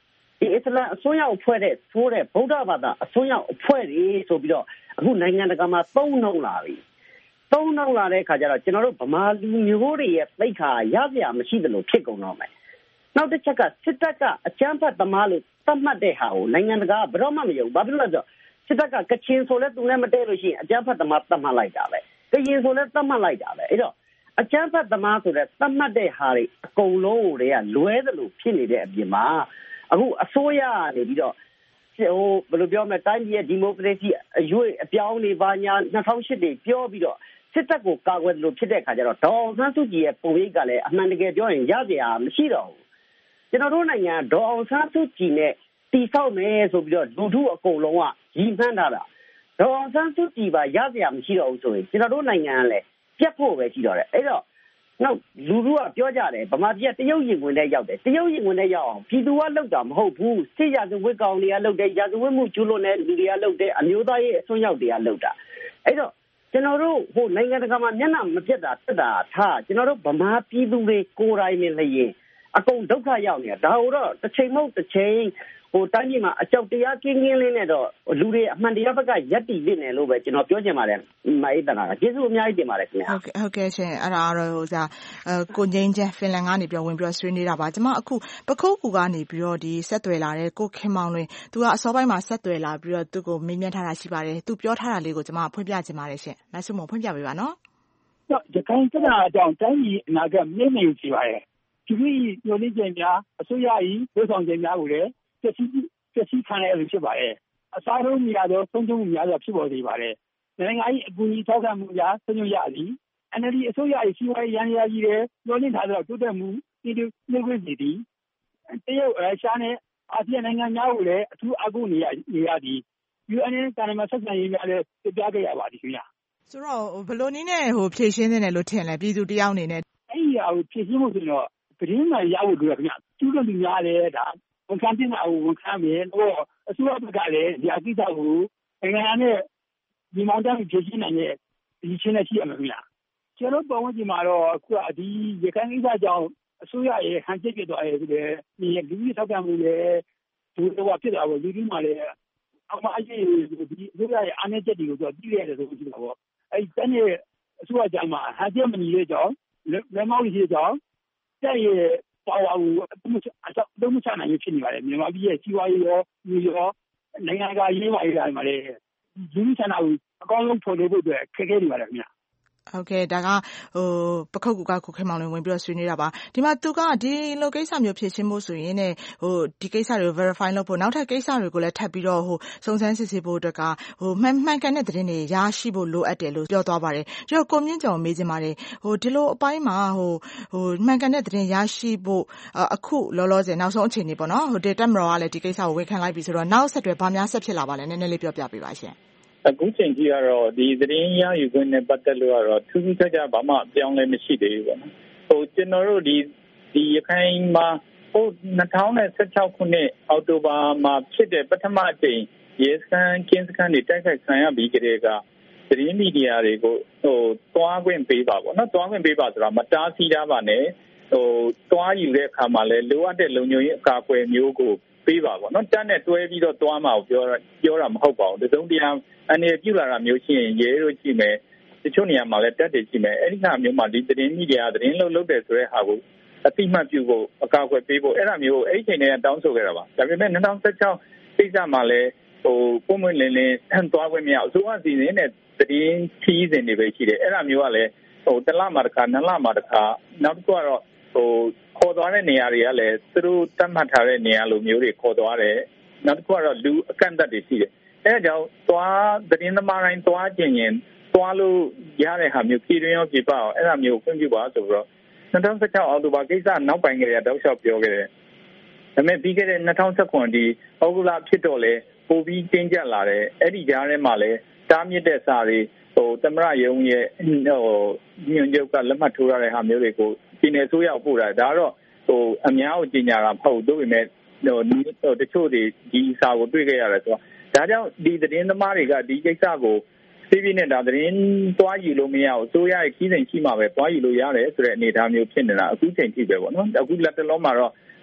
ဒီအစ္စလာမ်အစွန်းရောက်အဖွဲ့တဲ့ဆိုးတဲ့ဗုဒ္ဓဘာသာအစွန်းရောက်အဖွဲ့တွေဆိုပြီးတော့အခုနိုင်ငံတကာမှာသုံးနှုံလာပြီသုံးနှုံလာတဲ့အခါကျတော့ကျွန်တော်တို့ဗမာလူမျိုးတွေရဲ့သိက္ခာရစရာမရှိသလိုဖြစ်ကုန်တော့မယ်နောက်တစ်ချက်ကစစ်တပ်ကအကြမ်းဖက်သမားလို့သတ်မှတ်တဲ့ဟာကိုနိုင်ငံတကာကဘယ်တော့မှမယုံဘာဖြစ်လို့လဲဆိုတော့စစ်တပ်ကကချင်ဆိုလဲသူနဲ့မတည့်လို့ရှိရင်အကြမ်းဖက်သမားသတ်မှတ်လိုက်တာပဲကရင်ဆိုလဲသတ်မှတ်လိုက်တာပဲအဲ့တော့အကြမ်းဖက်သမားဆိုတဲ့သတ်မှတ်တဲ့ဟာတွေအကုန်လုံးကိုတွေကလွဲသလိုဖြစ်နေတဲ့အပြင်မှာအခုအစိုးရကနေပြီးတော့ဟိုဘယ်လိုပြောမလဲတိုင်းပြည်ရဲ့ဒီမိုကရေစီအရွေးအပြောင်းတွေပါညာ၂၀၀၈တွေပြောပြီးတော့စစ်တပ်ကိုကာကွယ်လို့ဖြစ်တဲ့အခါကျတော့ဒေါ်အောင်ဆန်းစုကြည်ရဲ့ပုံရိပ်ကလည်းအမှန်တကယ်ပြောရင်ရစရာမရှိတော့ဘူးကျွန်တော်တို့နိုင်ငံဒေါ်အောင်ဆန်းစုကြည်နဲ့တီဆောက်မယ်ဆိုပြီးတော့လူထုအကုန်လုံးကရည်မှန်းထားတာဒေါ်အောင်ဆန်းစုကြည်ပါရစရာမရှိတော့ဘူးဆိုရင်ကျွန်တော်တို့နိုင်ငံကလည်းပြတ်ဖို့ပဲရှိတော့တယ်အဲ့တော့နောက်လူလူကပြောကြတယ်ဗမာပြည်ကတရုတ်ရင်ဝင်တဲ့ရောက်တယ်တရုတ်ရင်ဝင်တဲ့ရောက်အောင်ပြည်သူကလောက်တာမဟုတ်ဘူးစစ်ရာဇဝတ်ကောင်တွေကလောက်တယ်ရာဇဝတ်မှုကျူးလွန်တဲ့လူတွေကလောက်တယ်အမျိုးသားရေးအစွန်းရောက်တွေကလောက်တာအဲ့တော့ကျွန်တော်တို့ဟိုနိုင်ငံတကာမှာမျက်နှာမပြတ်တာတက်တာထားကျွန်တော်တို့ဗမာပြည်သူတွေကိုယ်တိုင်နဲ့လျင်အကုန်ဒုက္ခရောက်နေတာဒါဟိုတော့တစ်ချိန်မဟုတ်တစ်ချိန်ဟိုတိုင်းပြည်မှာအကြောက်တရားကင်းကင်းလေးနဲ့တော့လူတွေအမှန်တရားဘက်ကရက်တည်နေတယ်လို့ပဲကျွန်တော်ပြောချင်ပါတယ်မအေးတနာကကျေးဇူးအများကြီးတင်ပါတယ်ခင်ဗျာဟုတ်ကဲ့ဟုတ်ကဲ့ရှင်အဲ့ဒါကတော့ဟိုစားကိုငိမ့်ချန်ဖင်လန်ကနေပြောဝင်ပြောဆွေးနေတာပါကျွန်မအခုပခုတ်ကူကနေပြီးတော့ဒီဆက်သွယ်လာတဲ့ကိုခင်မောင်လွင်သူကအစောပိုင်းမှာဆက်သွယ်လာပြီးတော့သူကိုမေးမြန်းထားတာရှိပါတယ်သူပြောထားတာလေးကိုကျွန်မဖွင့်ပြချင်ပါတယ်ရှင်မဆုမဖွင့်ပြပေးပါနော်ရခိုင်ပြည်အကြောင်းတိုင်းပြည်အနာဂတ်မြင့်မြင့်ရှိပါတယ်ဒီလိုညှို့နှိမ့်ခြင်းများအစိုးရ၏လုပ်ဆောင်ခြင်းများကိုလည်းပြည့်စုံပြည့်စုံခံရလို့ဖြစ်ပါတယ်အစားထိုးနေရသောဆုံးရှုံးမှုများစွာဖြစ်ပေါ်နေပါတယ်နိုင်ငံ၏အကူအညီထောက်ခံမှုများဆုံးရှုံးရသည် အန် အယ်လ် ဒီ အစိုးရ၏စီးပွားရေးရန်ရာကြီးတဲ့ညှို့နှိမ့်ထားသောတိုးတက်မှုဒီလိုနှိမ့်ခွင့်စီသည်တရုတ်ရုရှားနဲ့အာဆီယံနိုင်ငံများကိုလည်းအထူးအကူအညီနေရသည် ယူအန် နဲ့တာလမန်ဆက်ဆံရေးများလည်းပြပြခဲ့ရပါသည်ခင်ဗျာဆိုတော့ဘယ်လိုနည်းနဲ့ဟိုဖြည့်ရှင်းနေတယ်လို့ထင်လဲပြည်သူတယောက်အနေနဲ့အဲ့ဒီဟာကိုဖြည့်ရှင်းဖို့ဆိုတော့သတင်းမှန်ရဖို့လိုရခင်ဗျာကျူးလွန်သူများလည်းဒါဝန်ခံတင်တာကိုဝန်ခံမယ်တော့အစိုးရဘက်ကလည်းဒီအကိစ္စကိုနိုင်ငံနဲ့ဒီမောင်တန်းဖြည့်ရှင်းနိုင်တဲ့ဒီချင်းနဲ့ရှိရမှာခင်ဗျာကျွန်တော်ပုံဝင်ဒီမှာတော့အခုကဒီရခိုင်ကိစ္စကြောင့်အစိုးရရဲ့ဟန်ချက်ပြသွားရဲ့ဆိုတဲ့ဒီလူကြီးထောက်ခံမှုလည်းဒုတော့ဖြစ်တာပေါ့လူကြီးမှလည်းအမှအရေးဒီအစိုးရရဲ့အားနည်းချက်တွေကိုသူသိရတယ်ဆိုပြီးတော့ပေါ့အဲ့ဒီတန်းရဲ့အစိုးရကြောင့်မှဟန်ချက်မညီတဲ့ကြောင့်လက်မောင်းကြီးကြောင့်တဲ့ရဲ့ပါဝါကိုအမှုအဆောက်အမှုချနိုင်ရဖြစ်နေပါတယ်မြန်မာပြည်ရဲ့စီးပွားရေးရောလူရောနိုင်ငံကရေးပါရေးတိုင်းမှာလည်းလူကြီးဆန္ဒကိုအကောင်းဆုံးဖော်လို့ဖို့အတွက်ခက်ခဲနေပါတယ်ခင်ဗျာဟုတ်ကဲ့ဒါကဟိုပခုတ်ကူကကိုခင်မောင်လွင်ဝင်ပြီးတော့ဆွေးနေတာပါဒီမှာသူကဒီလိုကိစ္စမျိုးဖြေရှင်းဖို့ဆိုရင်ねဟိုဒီကိစ္စတွေကို verify လုပ်ဖို့နောက်ထပ်ကိစ္စတွေကိုလည်းထပ်ပြီးတော့ဟိုစုံစမ်းစစ်ဆေးဖို့အတွက်ကဟိုမှန်မှန်ကန်တဲ့သတင်းတွေရရှိဖို့လိုအပ်တယ်လို့ပြောသွားပါတယ်ကျွန်တော်ကိုမြင့်ကျော်မေးချင်ပါတယ်ဟိုဒီလိုအပိုင်းမှာဟိုဟိုမှန်ကန်တဲ့သတင်းရရှိဖို့အခုလောလောဆယ်နောက်ဆုံးအခြေအနေပေါ့နော်ဟို data မတော်ကလည်းဒီကိစ္စကိုဝန်ခံလိုက်ပြီဆိုတော့နောက်ဆက်တွဲဘာများဆက်ဖြစ်လာပါလဲနည်းနည်းလေးပြောပြပေးပါရှင်အခုချိန်ကြီးကတော့ဒီသတင်းရယူခွင့်နဲ့ပတ်သက်လို့ကတော့ထူးထူးခြားခြားဘာမှအပြောင်းလဲမရှိသေးဘူးပေါ့နော်ဟိုကျွန်တော်တို့ဒီဒီရခိုင်မှာဟို၂၀၁၆ခုနှစ်အောက်တိုဘာမှာဖြစ်တဲ့ပထမအကြိမ်ရဲစခန်းကင်းစခန်းတွေတိုက်ခိုက်ခံရပြီးကြတဲ့ကသတင်းမီဒီယာတွေကိုဟိုတွားခွင့်ပေးပါပေါ့နော်တွားခွင့်ပေးပါဆိုတာမတားဆီးတာပါနဲ့ဟိုတွားယူတဲ့အခါမှာလည်းလိုအပ်တဲ့လုံခြုံရေးအကာအကွယ်မျိုးကိုပေးပါပေါ့နော်တက်နဲ့တွဲပြီးတော့တွားမှာကိုပြောပြောတာမဟုတ်ပါဘူးတစုံတရာအနေပြုလာတာမျိုးရှိရင်ရဲတို့ရှိမယ်တချို့နေရာမှာလည်းတက်တယ်ရှိမယ်အဲ့ဒီခါမျိုးမှာဒီသတင်းမီဒီယာသတင်းလုပ်လုပ်တယ်ဆိုတဲ့ဟာကိုအတိမတ်ပြုဖို့အကာအကွယ်ပေးဖို့အဲ့ဒါမျိုးကိုအဲ့ဒီချိန်တည်းကတောင်းဆိုခဲ့တာပါဒါပေမဲ့၂၀၁၆ကိစ္စမှာလည်းဟိုပုံမှန်လင်းလင်းထန်သွားခွင့်မရအစိုးရစီစဉ်တဲ့သတင်းခီးစဉ်တွေပဲရှိတယ်အဲ့ဒါမျိုးကလည်းဟိုတစ်လမှာတစ်ခါနှစ်လမှာတစ်ခါနောက်တစ်ခုကတော့ဟိုခေါ်သွားတဲ့နေရာတွေကလည်းသူတို့တတ်မှတ်ထားတဲ့နေရာလိုမျိုးတွေခေါ်သွားတယ်နောက်တစ်ခုကတော့လူအကန့်အသတ်တွေရှိတယ်အဲဒါကြောင့်သွားသတင်းသမားတိုင်းသွားခြင်းရင်သွားလို့ရတဲ့ဟာမျိုးပြည်တွင်းရောပြည်ပရောအဲ့ဒါမျိုးခွင့်ပြုပါဆိုတော့၂၀၁၆အောက်တိုဘာကိစ္စနောက်ပိုင်းကလေးတောက်လျှောက်ပြောခဲ့တယ်ဒါပေမဲ့ပြီးခဲ့တဲ့၂၀၁၇ဒီဩဂုတ်လဖြစ်တော့လေပိုပြီးတင်းကျပ်လာတယ်အဲ့ဒီကြားထဲမှာလည်းတားမြစ်တဲ့စာတွေဟိုသမရယုံရဲ့ဟိုညွှန်ချုပ်ကလက်မှတ်ထိုးရတဲ့ဟာမျိုးတွေကိုပြည်နယ်ဆိုးရောက်ပို့တာဒါတော့ဟိုအများကိုကြီးညာတာမဟုတ်ဘူးဒါပေမဲ့ဟိုတချို့တွေဒီစာကိုတွေ့ခဲ့ရတယ်ဆိုတော့ဒါကြောင့်ဒီသတင်းသမားတွေကဒီကိစ္စကိုသိပြီးနဲ့ဒါသတင်းသွားယူလို့မရဘူးဆိုရရဲ့ကြီးစိန်ရှိမှပဲသွားယူလို့ရတယ်ဆိုတဲ့အနေအထားမျိုးဖြစ်နေတာအခုချိန်ထိပဲပေါ့နော်အခုလက်တလုံးမှာတော့ဟ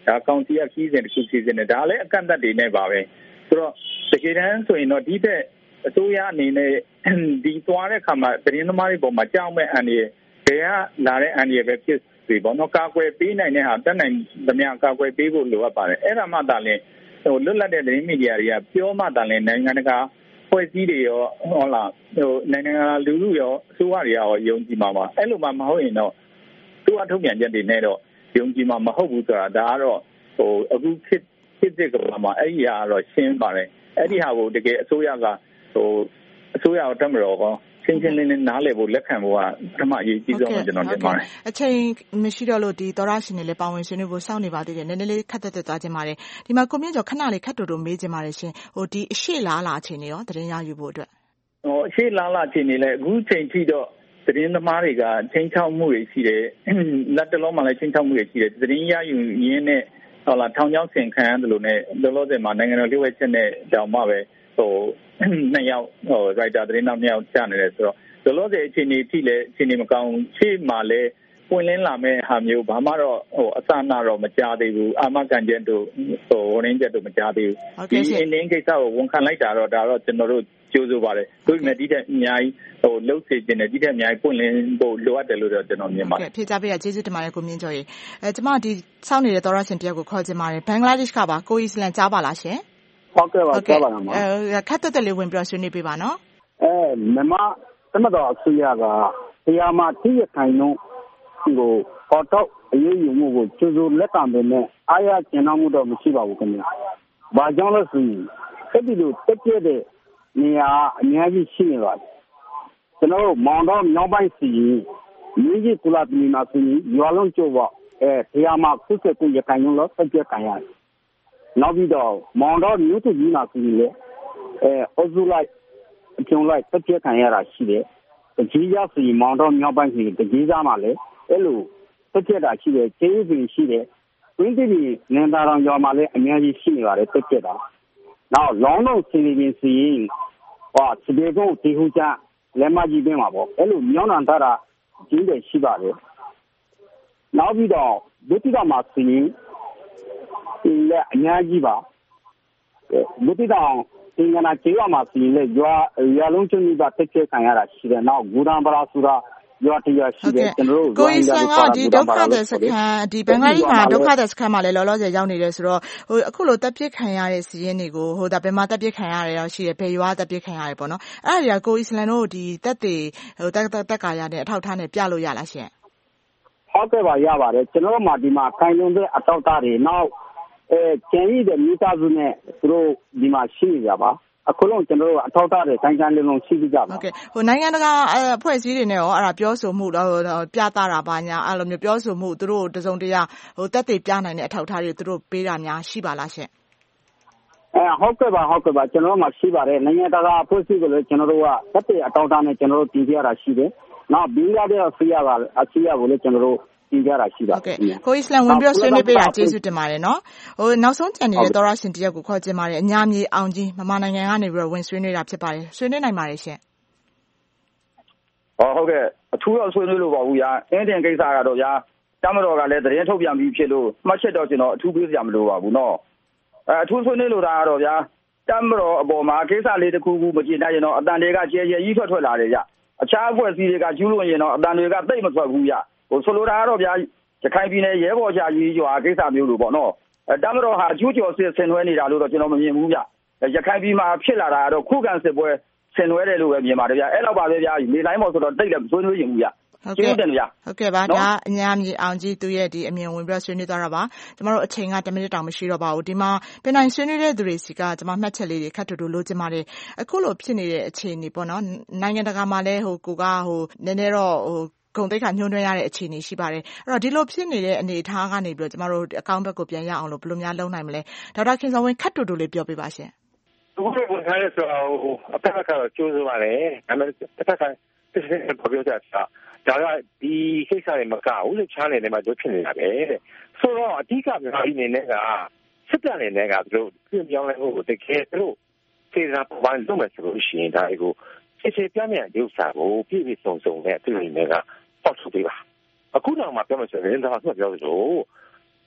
ဒါကောင်စီကခီးစဉ်တစ်ခုစီစဉ်တယ်ဒါလည်းအကန့်အသတ်တွေနဲ့ပါပဲဆိုတော့တကယ်တမ်းဆိုရင်တော့ဒီတဲ့အစိုးရအနေနဲ့ဒီသွားတဲ့အခါမှာသတင်းသမားတွေပေါ်မှာကြောက်မဲ့အန်ဒီရဲ့ကလာတဲ့အန်ဒီရဲ့ပဲဖြစ်စီပေါ့နော်ကာကွယ်ပေးနိုင်တဲ့ဟာတက်နိုင်သမျှကာကွယ်ပေးဖို့လိုအပ်ပါတယ်အဲ့ဒါမှသာလျှင်ဟိုလွတ်လပ်တဲ့သတင်းမီဒီယာတွေကပြောမှသာလျှင်နိုင်ငံတကာဖွဲ့စည်းတွေရောဟုတ်လားဟိုနိုင်ငံတကာလူလူရောအစိုးရတွေရောယုံကြည်မှာပါအဲ့လိုမှမဟုတ်ရင်တော့သူအထုတ်ပြန်ချက်တွေနဲ့တော့ယုံကြည်မှာမဟုတ်ဘူးဆိုတာဒါကတော့ဟိုအခုဖြစ်ဖြစ်တဲ့ကဘာမှာအဲ့ဒီဟာတော့ရှင်းပါတယ်အဲ့ဒီဟာကိုတကယ်အစိုးရကဟိုအစိုးရတက်မတော်ကောရှင်းရှင်းလင်းလင်းနားလည်ဖို့လက်ခံဖို့ကပထမအရေးကြီးဆုံးပဲကျွန်တော်တင်ပါတယ်အချိန်မရှိတော့လို့ဒီသောရရှင်တွေလည်းပါဝင်ဆွေးနွေးဖို့စောင့်နေပါသေးတယ်နည်းနည်းလေးခက်သက်သက်သွားခြင်းပါတယ်ဒီမှာကိုမြင့်ကျော်ခဏလေးခက်တူတူမေးခြင်းပါတယ်ရှင်ဟိုဒီအရှိလားလားအချိန်တွေရောသတင်းရယူဖို့အတွက်ဟိုအရှိလားလားအချိန်တွေလည်းအခုချိန်ထိတော့သတင်းသမားတွေကချင်းချောက်မှုတွေရှိတယ်လက်တလုံးမှလည်းချင်းချောက်မှုတွေရှိတယ်သတင်းရယူရင်းနဲ့ဟောလာထောင်ချောင်းဆင်ခံရတယ်လို့နဲ့လောလောဆယ်မှာနိုင်ငံတော်လျှို့ဝှက်ချက်နဲ့တောင်မှပဲဟိုနှစ်ယောက်ဟို writer သတင်းနောက်နှစ်ယောက်ကြားနေတယ်ဆိုတော့လောလောဆယ်အချိန်ကြီးထိလည်းအချိန်ကြီးမကောင်းရှေ့မှာလည်းပွင့်လင်းလာမဲ့ဟာမျိုးဘာမှတော့ဟိုအစနာတော့မကြားသေးဘူးအာမခံချက်တို့ဟိုဝန်ရင်းချက်တို့မကြားသေးဘူးဒီအင်းင်းကိစ္စကိုဝန်ခံလိုက်တာတော့ဒါတော့ကျွန်တော်တို့ကြိုးစားပါတယ်ဒါပေမဲ့ဒီတဲ့အများကြီးဟိုလှုပ်စေခြင်းနဲ့ဒီတဲ့အများကြီးပွင့်လင်းဖို့လိုအပ်တယ်လို့တော့ကျွန်တော်မြင်ပါတယ်ဖြေချပေးရကျေးဇူးတင်ပါတယ်ကိုမြင့်ကျော်ရေအဲကျွန်မဒီစောင့်နေတဲ့သောရရှင်တယောက်ကိုခေါ်ချင်ပါတယ်ဘင်္ဂလားဒေ့ရှ်ကပါကိုအီစလန်ကြားပါလားရှင်ဟုတ်ကဲ့ပါကြားပါမှာအဲခက်တက်တက်လေးဝင်ပြီးဆွေးနွေးပေးပါနော်အဲမြန်မာသမတော်အစိုးရကတရားမှာထိရခိုင်လုံးကိုပေါ်တော့အရေးယူမှုကိုကျိုးကျိုးလက်ခံပေမဲ့အားရကျဉ်းမှုတော့မရှိပါဘူးခင်ဗျာ။ဘာကြောင့်လဲဆိုရင်အဲ့ဒီလိုတက်ပြတဲ့နေရာအများကြီးရှိနေပါတယ်။ကျွန်တော်တို့မောင်တော်မြောက်ပိုင်းစီမြင်းကြီးကုလားပြည်မှာဆိုရင်ရွာလုံးကျိုးပေါ့အဲတရားမှာခုချက်ကိုရခိုင်လုံးလို့တက်ပြခံရတယ်။နောက်ပြီးတော့မောင်တော်မြို့သူကြီးမှာဆိုရင်လေအဲအဇူလိုက်အကျုံလိုက်တက်ပြခံရတာရှိတယ်။တကြီးရစီမောင်တော်မြောက်ပိုင်းစီတကြီးသားမှာလည်းအဲ့လိုတက်ပြတာရှိတယ်ကျေးဇူးပင်ရှိတယ်ဝင်းတိပြည်နင်္သာတောင်ကျော်မှာလည်းအများကြီးရှိနေပါတယ်တက်ပြတာနောက်လောင်းလုံးစီနေရင်စီဟောစပေကုန်းတီဟူချလက်မကြီးပင်မှာပေါ့အဲ့လိုမြောင်းနံတာတာကြီးတယ်ရှိပါတယ်နောက်ပြီးတော့ဒုတိယမှာစီရင်လည်းအများကြီးပါဒုတိယသင်္ကနာကျေးရွာမှာစီရင်လည်းရွာရွာလုံးချင်းကြီးပါတက်ပြခံရတာရှိတယ်နောက်ဂူရန်ပရာဆိုတာရွာတရားရှိတယ်ကျွန်တော်တို့ကိုအီစလန်ကဒီဒုက္ခသည်စခန်းဒီဘင်္ဂလားဒေ့ရှ်မှာဒုက္ခသည်စခန်းမှာလည်းလောလောဆယ်ရောက်နေတယ်ဆိုတော့ဟိုအခုလိုတပ်ပစ်ခံရတဲ့စီးရင်တွေကိုဟိုဒါဘယ်မှာတပ်ပစ်ခံရတယ်ရောရှိတယ်ဘယ်ရွာတပ်ပစ်ခံရတယ်ပေါ့နော်အဲ့ဒါတွေကကိုအီစလန်တို့ဒီတပ်တွေဟိုတက်တက်ကာရတဲ့အထောက်ထားနဲ့ပြလို့ရလားရှင်ဟုတ်ကဲ့ပါရပါတယ်ကျွန်တော်တို့မှာဒီမှာခိုင်လုံတဲ့အထောက်ထားတွေနောက်အဲကျန်ရည်တဲ့မိသားစုနဲ့သူတို့ဒီမှာရှိနေကြပါအခုလုံးကျွန်တော်တို့အထောက်အထားတွေတိုင်းတိုင်းလုံးလုံးရှိကြပါဟုတ်ကဲ့ဟိုနိုင်ငံတကာအဖွဲ့အစည်းတွေနဲ့ရောအဲ့ဒါပြောဆိုမှုတော့ပြသတာပါညာအဲ့လိုမျိုးပြောဆိုမှုသူတို့တစုံတရာဟိုတက်တည်ပြနိုင်တဲ့အထောက်အထားတွေသူတို့ပေးတာများရှိပါလားရှင်အဲဟုတ်ကဲ့ပါဟုတ်ကဲ့ပါကျွန်တော်တို့မှရှိပါတယ်နိုင်ငံတကာအဖွဲ့အစည်းကလည်းကျွန်တော်တို့ကတက်တည်အထောက်အထားနဲ့ကျွန်တော်တို့တင်ပြရတာရှိတယ်နောက်ဘင်္ဂလားဒေ့ရှ်အစိုးရကအစိုးရကိုလည်းကျွန်တော်တို့တင်ကြတာရှိပါဟုတ်ကဲ့ကိုအီစလန်ဝင်ပြီးဆွေးနွေးပေးတာကျေးဇူးတင်ပါတယ်နော်ဟိုနောက်ဆုံးကြံနေတဲ့သောရရှင်တရက်ကိုခေါ်ချင်ပါတယ်အညာမြေအောင်ကြီးမြန်မာနိုင်ငံကနေပြီးတော့ဝင်ဆွေးနွေးတာဖြစ်ပါတယ်ဆွေးနွေးနိုင်ပါတယ်ရှင်ဟောဟုတ်ကဲ့အထူးတော့ဆွေးနွေးလို့ပါဘူးညာအင်းတင်ကိစ္စကတော့ညာတမတော်ကလည်းသတင်းထုတ်ပြန်ပြီးဖြစ်လို့မှတ်ချက်တော့ကျွန်တော်အထူးပေးစရာမလိုပါဘူးနော်အဲအထူးဆွေးနွေးလို့တာကတော့ညာတမတော်အပေါ်မှာကိစ္စလေးတစ်ခုခုမကြည့်နိုင်ရင်တော့အတန်တွေကကျဲကျဲကြီးထွက်ထွက်လာတယ်ညာအခြားအဖွဲ့အစည်းတွေကကျူးလွန်ရင်တော့အတန်တွေကတိတ်မထွက်ဘူးညာဟိုဆိုလိုတာကတော့ဗျာရခိုင်ပြည်နယ်ရဲဘော်ချကြီးရွာကိစ္စမျိုးလို့ပေါ့နော်အဲတမတော်ဟာကျူးကျော်စစ်ဆင်နွှဲနေတာလို့တော့ကျွန်တော်မမြင်ဘူးဗျရခိုင်ပြည်မှာဖြစ်လာတာကတော့ခုခံစစ်ပွဲဆင်နွှဲတယ်လို့ပဲမြင်ပါတယ်ဗျအဲ့လောက်ပါပဲဗျနေတိုင်းပေါ်ဆိုတော့တိတ်လည်းမဆွေးနွေးရင်ဘူးဗျဟုတ်ကဲ့ဟုတ်ကဲ့ပါဒါအညာမြေအောင်ကြီးသူရဲ့ဒီအမြင်ဝင်ပြီးဆွေးနွေးသွားတာပါကျမတို့အချိန်ကတစ်မိနစ်တောင်မရှိတော့ပါဘူးဒီမှာပြန်နိုင်ဆွေးနွေးတဲ့သူတွေစီကကျမမှတ်ချက်လေးတွေခက်တူတူလိုချင်ပါတယ်အခုလိုဖြစ်နေတဲ့အခြေအနေပေါ့နော်နိုင်ငံတကာမှာလည်းဟိုကိုကဟိုနည်းနည်းတော့ဟိုဂုံတိတ်ခါညှိုးနှွှဲရတဲ့အခြေအနေရှိပါတယ်အဲ့တော့ဒီလိုဖြစ်နေတဲ့အနေအထားကနေပြီးတော့ကျမတို့အကောင့်ဘက်ကိုပြန်ရအောင်လို့ဘယ်လိုများလုပ်နိုင်မလဲဒေါက်တာခင်စောဝင်းခက်တူတူလေးပြောပြပါရှင်အခုလိုဝန်ခံရဆိုတော့အဖက်ကတော့ကျိုးစားပါတယ်ဒါပေမဲ့တစ်ဖက်ကတစ်ဖက်ကပြောကြတာဒါကဒီကိစ္စတွေမကဘူးလေချားနေတယ်မှာတို့ဖြစ်နေတာပဲတဲ့ဆိုတော့အဓိကမြန်မာပြည်နေနဲ့ကစစ်တပ်နေနဲ့ကတို့ပြင်ပြောင်းလဲဖို့တကယ်တို့စေစားပန်းလုပ်မယ်ဆိုလို့ရှိရင်ဒါကိုစစ်စစ်ပြမြတ်ရုပ်စာကိုပြည့်ပြည့်စုံစုံနဲ့အတူနေကပေါက်ထုတ်ပေးပါအခုတော့မှပြောမှဆိုရင်ဒါမှပြောလို့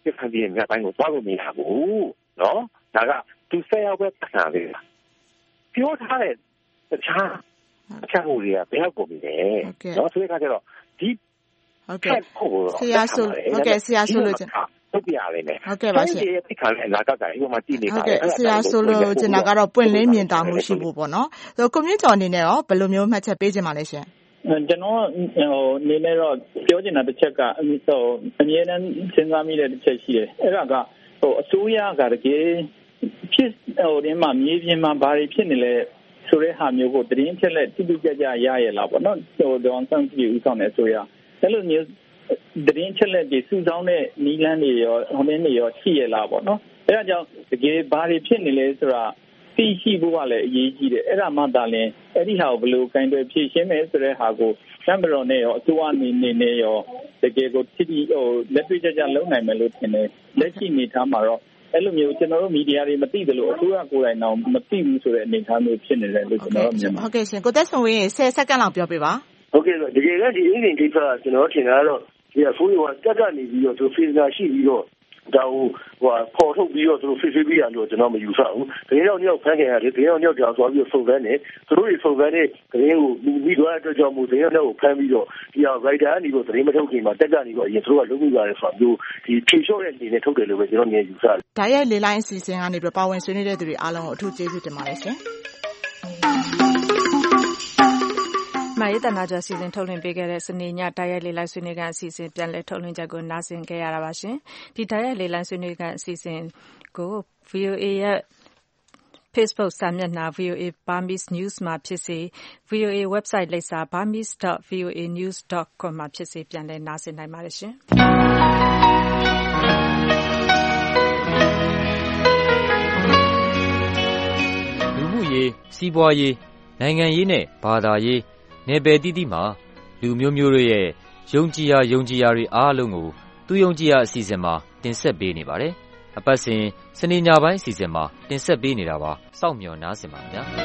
ရခိုင်ပြည်မြောက်ပိုင်းကိုသွားလို့မရဘူးနော်ဒါကသူဆယ်ယောက်ပဲပတ်လာတယ်ပြောထားတဲ့တခြားအချက်အတွေကဘယ်ရောက်ကုန်ပြီလဲနော်ဆိုတဲ့အခါကျတော့ဒီဟုတ်ကဲ့ဆရာဆိုဟုတ်ကဲ့ဆရာဆိုလို့ဟုတ်ပြရလိမ့်မယ်ဟုတ်ကဲ့ပါရှင်ဒီသိခံတဲ့အနာဂတ်ကဒီမှာတည်နေပါတယ်ဟုတ်ကဲ့ဆရာဆိုလို့ကျွန်တော်ကတော့ပွင့်လင်းမြင်သာမှုရှိဖို့ပေါ့နော်ဆိုကွန်မြူနတီအနေနဲ့ရောဘယ်လိုမျိုးမှတ်ချက်ပေးချင်ပါလဲရှင်ကျွန်တော်ဟိုနေနေတော့ပြောချင်တာတစ်ချက်ကအဟိုအမြဲတမ်းစဉ်းစားမိတဲ့တစ်ချက်ရှိတယ်အဲ့ဒါကဟိုအစိုးရကတကယ်ဖြစ်ဟိုဒီမှာမြေပြင်မှာဘာတွေဖြစ်နေလဲဆိုတဲ့ဟာမျိုးကိုသတင်းချက်လက်တိတိကျကျရရလားပေါ့နော်ဟိုဒေါန်ဆန်ကြီးဦးဆောင်တဲ့အစိုးရအဲ့လိုမျိုးသတင်းချက်လက်တွေစုဆောင်းတဲ့နီလန်းတွေရောဟိုမင်းတွေရောရှိရလားပေါ့နော်အဲ့ဒါကြောင့်တကယ်ဘာတွေဖြစ်နေလဲဆိုတာသိရှိဖို့ကလည်းအရေးကြီးတယ်အဲ့ဒါမှသာလျှင်အဲ့ဒီဟာကိုဘယ်လိုကင်တွယ်ဖြည့်ရှင်းမယ်ဆိုတဲ့ဟာကိုကမ်မရွန်နဲ့ရောအစိုးရအနေနဲ့ရောတကယ်ကိုတိတိဟိုလက်တွေ့ကျကျလုပ်နိုင်မယ်လို့ထင်တယ်လက်ရှိအနေထားမှာတော့အဲ့လိုမျိုးကျွန်တော်တို့မီဒီယာတွေမသိသလိုအစိုးရကိုယ်တိုင်တော့မသိဘူးဆိုတဲ့အနေအထားမျိုးဖြစ်နေတယ်လို့ကျွန်တော်မြင်ပါတယ်ဟုတ်ကဲ့ရှင်ကိုသက်ဆွန်ဝင်းရေဆယ်စက္ကန့်လောက်ပြောပြပါဟုတ်ကဲ့တကယ်ကဒီအင်ဂျင်ကိစ္စကကျွန်တော်ထင်တာတော့ဒီအဖိုးရောတက်ကနေပြီးတော့သူဖေးနာရှိပြီးတော့ဒါဟိုဟိုပေါ်ထုတ်ပြီးတော့သူတို့ဖေးဖေးပြီးရလို့ကျွန်တော်မယူဆဘူး။ဒီရောက်ရောက်ဖန်ခင်ရတယ်ဒီရောက်ရောက်ကြောင်သွားပြီးစုံစမ်းတယ်သူတို့တွေစုံစမ်းတဲ့သတင်းကိုပြီးသွားတဲ့အတွက်ကြောင့်မို့ဒီရောက်ရောက်ကိုဖမ်းပြီးတော့ဒီဟာ writer ကနေပြီးသတင်းမထုတ်ခင်မှာတက်ကနေပြီးတော့အရင်သူတို့ကလုပ်ပြီးပါတယ်ဆိုတော့ဒီဖြေလျှော့တဲ့အနေနဲ့ထုတ်တယ်လို့ပဲကျွန်တော်မြင်ယူဆတယ်။ဒါရဲ့လေလိုင်းအစီအစဉ်ကနေပြီးပါဝင်ဆွေးနွေးတဲ့သူတွေအားလုံးကိုအထူးကျေးဇူးတင်ပါတယ်ရှင်။မယေတနာကျော်စီစဉ်ထုတ်လွှင့်ပေးခဲ့တဲ့စနေညတိုက်ရိုက်လေလိုင်းဆွေးနွေးခန်းအစီအစဉ်ပြန်လည်ထုတ်လွှင့်ချက်ကိုနားဆင်ခဲ့ရတာပါရှင်။ဒီတိုက်ရိုက်လေလိုင်းဆွေးနွေးခန်းအစီအစဉ်ကို ဗီအိုအေ ရဲ့ Facebook စာမျက်နှာ ဗီအိုအေ Burmese News မှာဖြစ်စေ ဗီအိုအေ website လိပ်စာ burmese dot v o a news dot com မှာဖြစ်စေပြန်လည်နားဆင်နိုင်ပါတယ်ရှင်။လူမှုရေးစီးပွားရေးနိုင်ငံရေးနဲ့ဘာသာရေးနယ်ပယ်တည်တည်မှာလူမျိုးမျိုးတို့ရဲ့ယုံကြည်ရာယုံကြည်ရာတွေအားလုံးကိုသူယုံကြည်ရာအစီအစဉ်မှာတင်ဆက်ပေးနေပါတယ်။အပတ်စဉ်စနေညပိုင်းအစီအစဉ်မှာတင်ဆက်ပေးနေတာပါ။စောင့်မျှော်နားဆင်ပါဗျာ။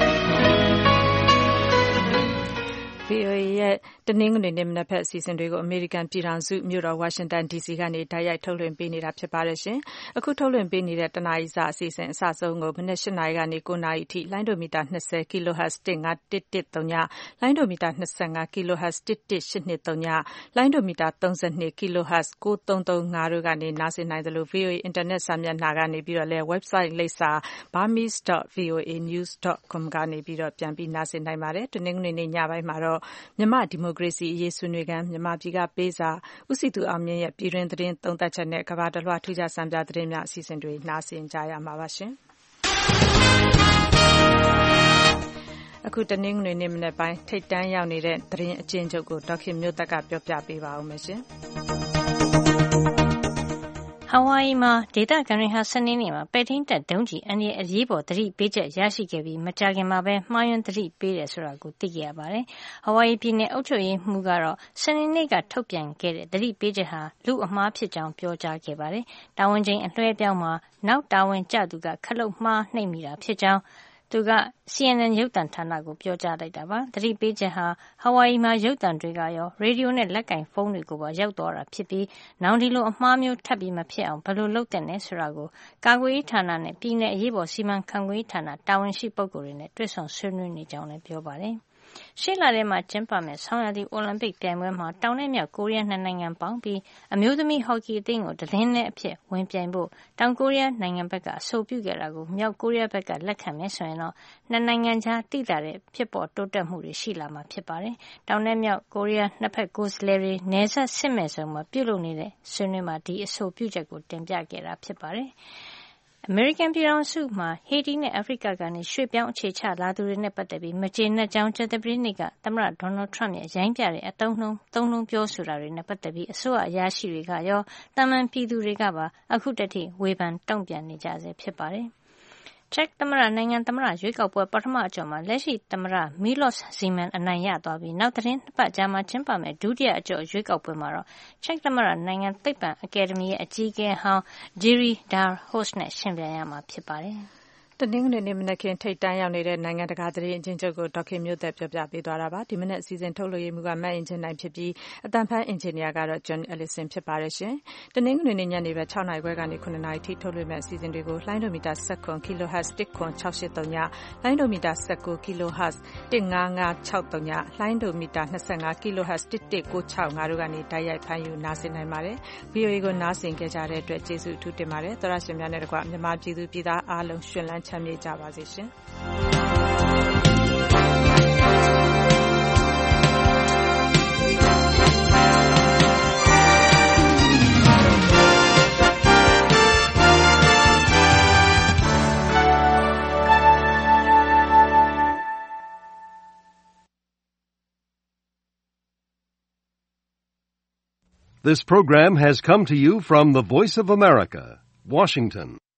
ဗီအိုအေရဲ့တနင်္ဂနွေနေ့မနက်ဘက်အစီအစဉ်တွေကိုအမေရိကန်ပြည်ထောင်စုမြို့တော်ဝါရှင်တန် ဒီစီကနေတိုက်ရိုက်ထုတ်လွှင့်ပေးနေတာဖြစ်ပါတယ်ရှင်။အခုထုတ်လွှင့်ပေးနေတဲ့တနာရီစာအစီအစဉ်အစဆုံးကိုမနက်၈နာရီကနေ၉နာရီအထိလိုင်းဒိုမီတာ၂၀ kilohertz တစ်ငါးတစ်တစ်သုံးညလိုင်းဒိုမီတာ၂၅ kilohertz တစ်တစ်ရှစ်နှစ်သုံးညလိုင်းဒိုမီတာ၃၂ kilohertz ၉သုံးသုံးငါတို့ကနေနားဆင်နိုင်သလို ဗီအိုအေ internet စာမျက်နှာကနေပြီးတော့လည်း website လိပ်စာ burmese dot v o a news dot com ကနေပြီးတော့ပြန်ပြီးနားဆင်နိုင်ပါတယ်။တနင်္ဂနွေနေ့ညပိုင်းမှာတော့မြန်မာဒီမိုကရေစီအရေးဆွေးနွေးခန်းမြန်မာပြည်ကပေးစာဦးစီသူအောင်မြင့်ရဲ့ပြည်တွင်းသတင်းသုံးသပ်ချက်နဲ့ကမ္ဘာတလွှာထူးခြားစံပြသတင်းများအစီအစဉ်တွေနားဆင်ကြရမှာပါရှင်။အခုတနင်္ဂနွေနေ့မနက်ပိုင်းထိပ်တန်းရောက်နေတဲ့သတင်းအကျဉ်းချုပ်ကိုဒေါက်ခင်မျိုးသက်ကပြောပြပေးပါဦးမယ်ရှင်။ဟာဝိုင်အီမှာဒေသခံတွေဟာစနေနေ့မှာပဲ့ထိန်းတပ်ဒုံးကျည်အန္တရာယ်အရေးပေါ်သတိပေးချက်ရရှိခဲ့ပြီးမကြာခင်မှာပဲမှားယွင်းသတိပေးတယ်ဆိုတာကိုသိခဲ့ရပါတယ်။ဟာဝိုင်အီပြည်နယ်အုပ်ချုပ်ရေးမှူးကတော့စနေနေ့ကထုတ်ပြန်ခဲ့တဲ့သတိပေးချက်ဟာလူအမှားဖြစ်ကြောင်းပြောကြားခဲ့ပါတယ်။တာဝန်ချိန်အလွှဲပြောင်းမှာနောက်တာဝန်ကျသူကခလုတ်မှားနှိပ်မိတာဖြစ်ကြောင်းသူက စီအန်အန် ရုပ်သံဌာနကိုပြောကြားလိုက်တာပါ။သတိပေးချက်ဟာဟာဝိုင်အီမှာရုပ်သံတွေကရောရေဒီယိုနဲ့လက်ကင်ဖုန်းတွေကိုပါရောက်သွားတာဖြစ်ပြီးနောင်ဒီလိုအမှားမျိုးထပ်ပြီးမဖြစ်အောင်ဘယ်လိုလုပ်သင့်လဲဆိုတာကိုကာကွယ်ရေးဌာနနဲ့ပြည်내အရေးပေါ်စီမံခန့်ခွဲရေးဌာနတာဝန်ရှိပုဂ္ဂိုလ်တွေနဲ့တွေ့ဆုံဆွေးနွေးနေကြောင်းလည်းပြောပါတယ်။ရှေ့လထဲမှာကျင်းပမယ့်ဆောင်းရာသီအိုလံပစ်ပြိုင်ပွဲမှာတောင်နဲ့မြောက်ကိုရီးယားနှစ်နိုင်ငံပေါင်းပြီးအမျိုးသမီးဟော်ကီအသင်းကိုသတင်းနဲ့အဖြစ်ဝင်ပြိုင်ဖို့တောင်ကိုရီးယားနိုင်ငံဘက်ကအဆိုပြုခဲ့တာကိုမြောက်ကိုရီးယားဘက်ကလက်ခံမယ်ဆိုရင်တော့နှစ်နိုင်ငံကြားတိကျတဲ့ဖြစ်ပေါ်တိုးတက်မှုတွေရှိလာမှာဖြစ်ပါတယ်။တောင်နဲ့မြောက်ကိုရီးယားနှစ်ဖက်ကိုယ်စားလှယ်တွေနယ်စပ်စစ်မဲ့ဆုံမှာပြုလုပ်နေတဲ့ဆွေးနွေးမှာဒီအဆိုပြုချက်ကိုတင်ပြခဲ့တာဖြစ်ပါတယ်။အမေရိကန်ပြည်ထောင်စုမှာဟေတီနဲ့အာဖရိကကနေရွှေ့ပြောင်းအခြေချလာသူတွေနဲ့ပတ်သက်ပြီးမကျေနပ်ကြောင်းကြာသပတေးနေ့ကသမ္မတဒေါ်နယ်ထရမ့်ရဲ့ရိုင်းပြတဲ့အသုံးနှုန်းသုံးနှုန်းပြောဆိုတာတွေနဲ့ပတ်သက်ပြီးအစိုးရအရာရှိတွေကရောတာမန်ပြည်သူတွေကပါအခုတည်းဝေဖန်တုံ့ပြန်နေကြဆဲဖြစ်ပါတယ်။ချက်သမ္မတနိုင်ငံသမ္မတရွေးကောက်ပွဲပထမအကျော့မှာလက်ရှိသမ္မတမီလော့စ်ဇီမန်အနိုင်ရသွားပြီးနောက်သတင်းနှစ်ပတ်ကြာမှကျင်းပမယ့်ဒုတိယအကျော့ရွေးကောက်ပွဲမှာတော့ချက်သမ္မတနိုင်ငံသိပ္ပံအကယ်ဒမီရဲ့အကြီးအကဲဟောင်းဂျီရီဒါဟို့စ်နဲ့ရှင်ပြိုင်ရမှာဖြစ်ပါတယ်။တနင်္ဂနွေနေ့မနက်ခင်းထိပ်တန်းရောက်နေတဲ့နိုင်ငံတကာသတင်းအကျဉ်းချုပ်ကိုဒေါက်ခင်မျိုးသက်ပြောပြပေးသွားတာပါဒီမနက်အစီအစဉ်ထုတ်လွှင့်မှုကမတ်အင်ဂျင်နိုင်ဖြစ်ပြီးအတန်ဖန်အင်ဂျင်နီယာကတော့ John Ellison ဖြစ်ပါတယ်ရှင်တနင်္ဂနွေနေ့ညနေပဲ6နာရီခွဲကနေ9နာရီထိထုတ်လွှင့်မဲ့အစီအစဉ်တွေကိုလိုင်းဒိုမီတာnineteen ကီလိုဟတ်ဇ်one nine six eight threeလိုင်းဒိုမီတာnineteenကီလိုဟတ်ဇ်one five five six threeလိုင်းဒိုမီတာtwenty-fiveကီလိုဟတ်ဇ်one one nine six fiveတို့ကနေတိုက်ရိုက်ဖမ်းယူနားဆင်နိုင်ပါတယ် ဗွီအိုအေ ကိုနားဆင်ကြတဲ့အတွက်ကျေးဇူးအထူးတင်ပါတယ်သောရရှင်များနဲ့တကွမြန်မာပြည်သူပြည်သားအားလုံးရှင်လန်းချမ်းမြေ့ကြပါစေရှင် This program has come to you from the Voice of America, Washington.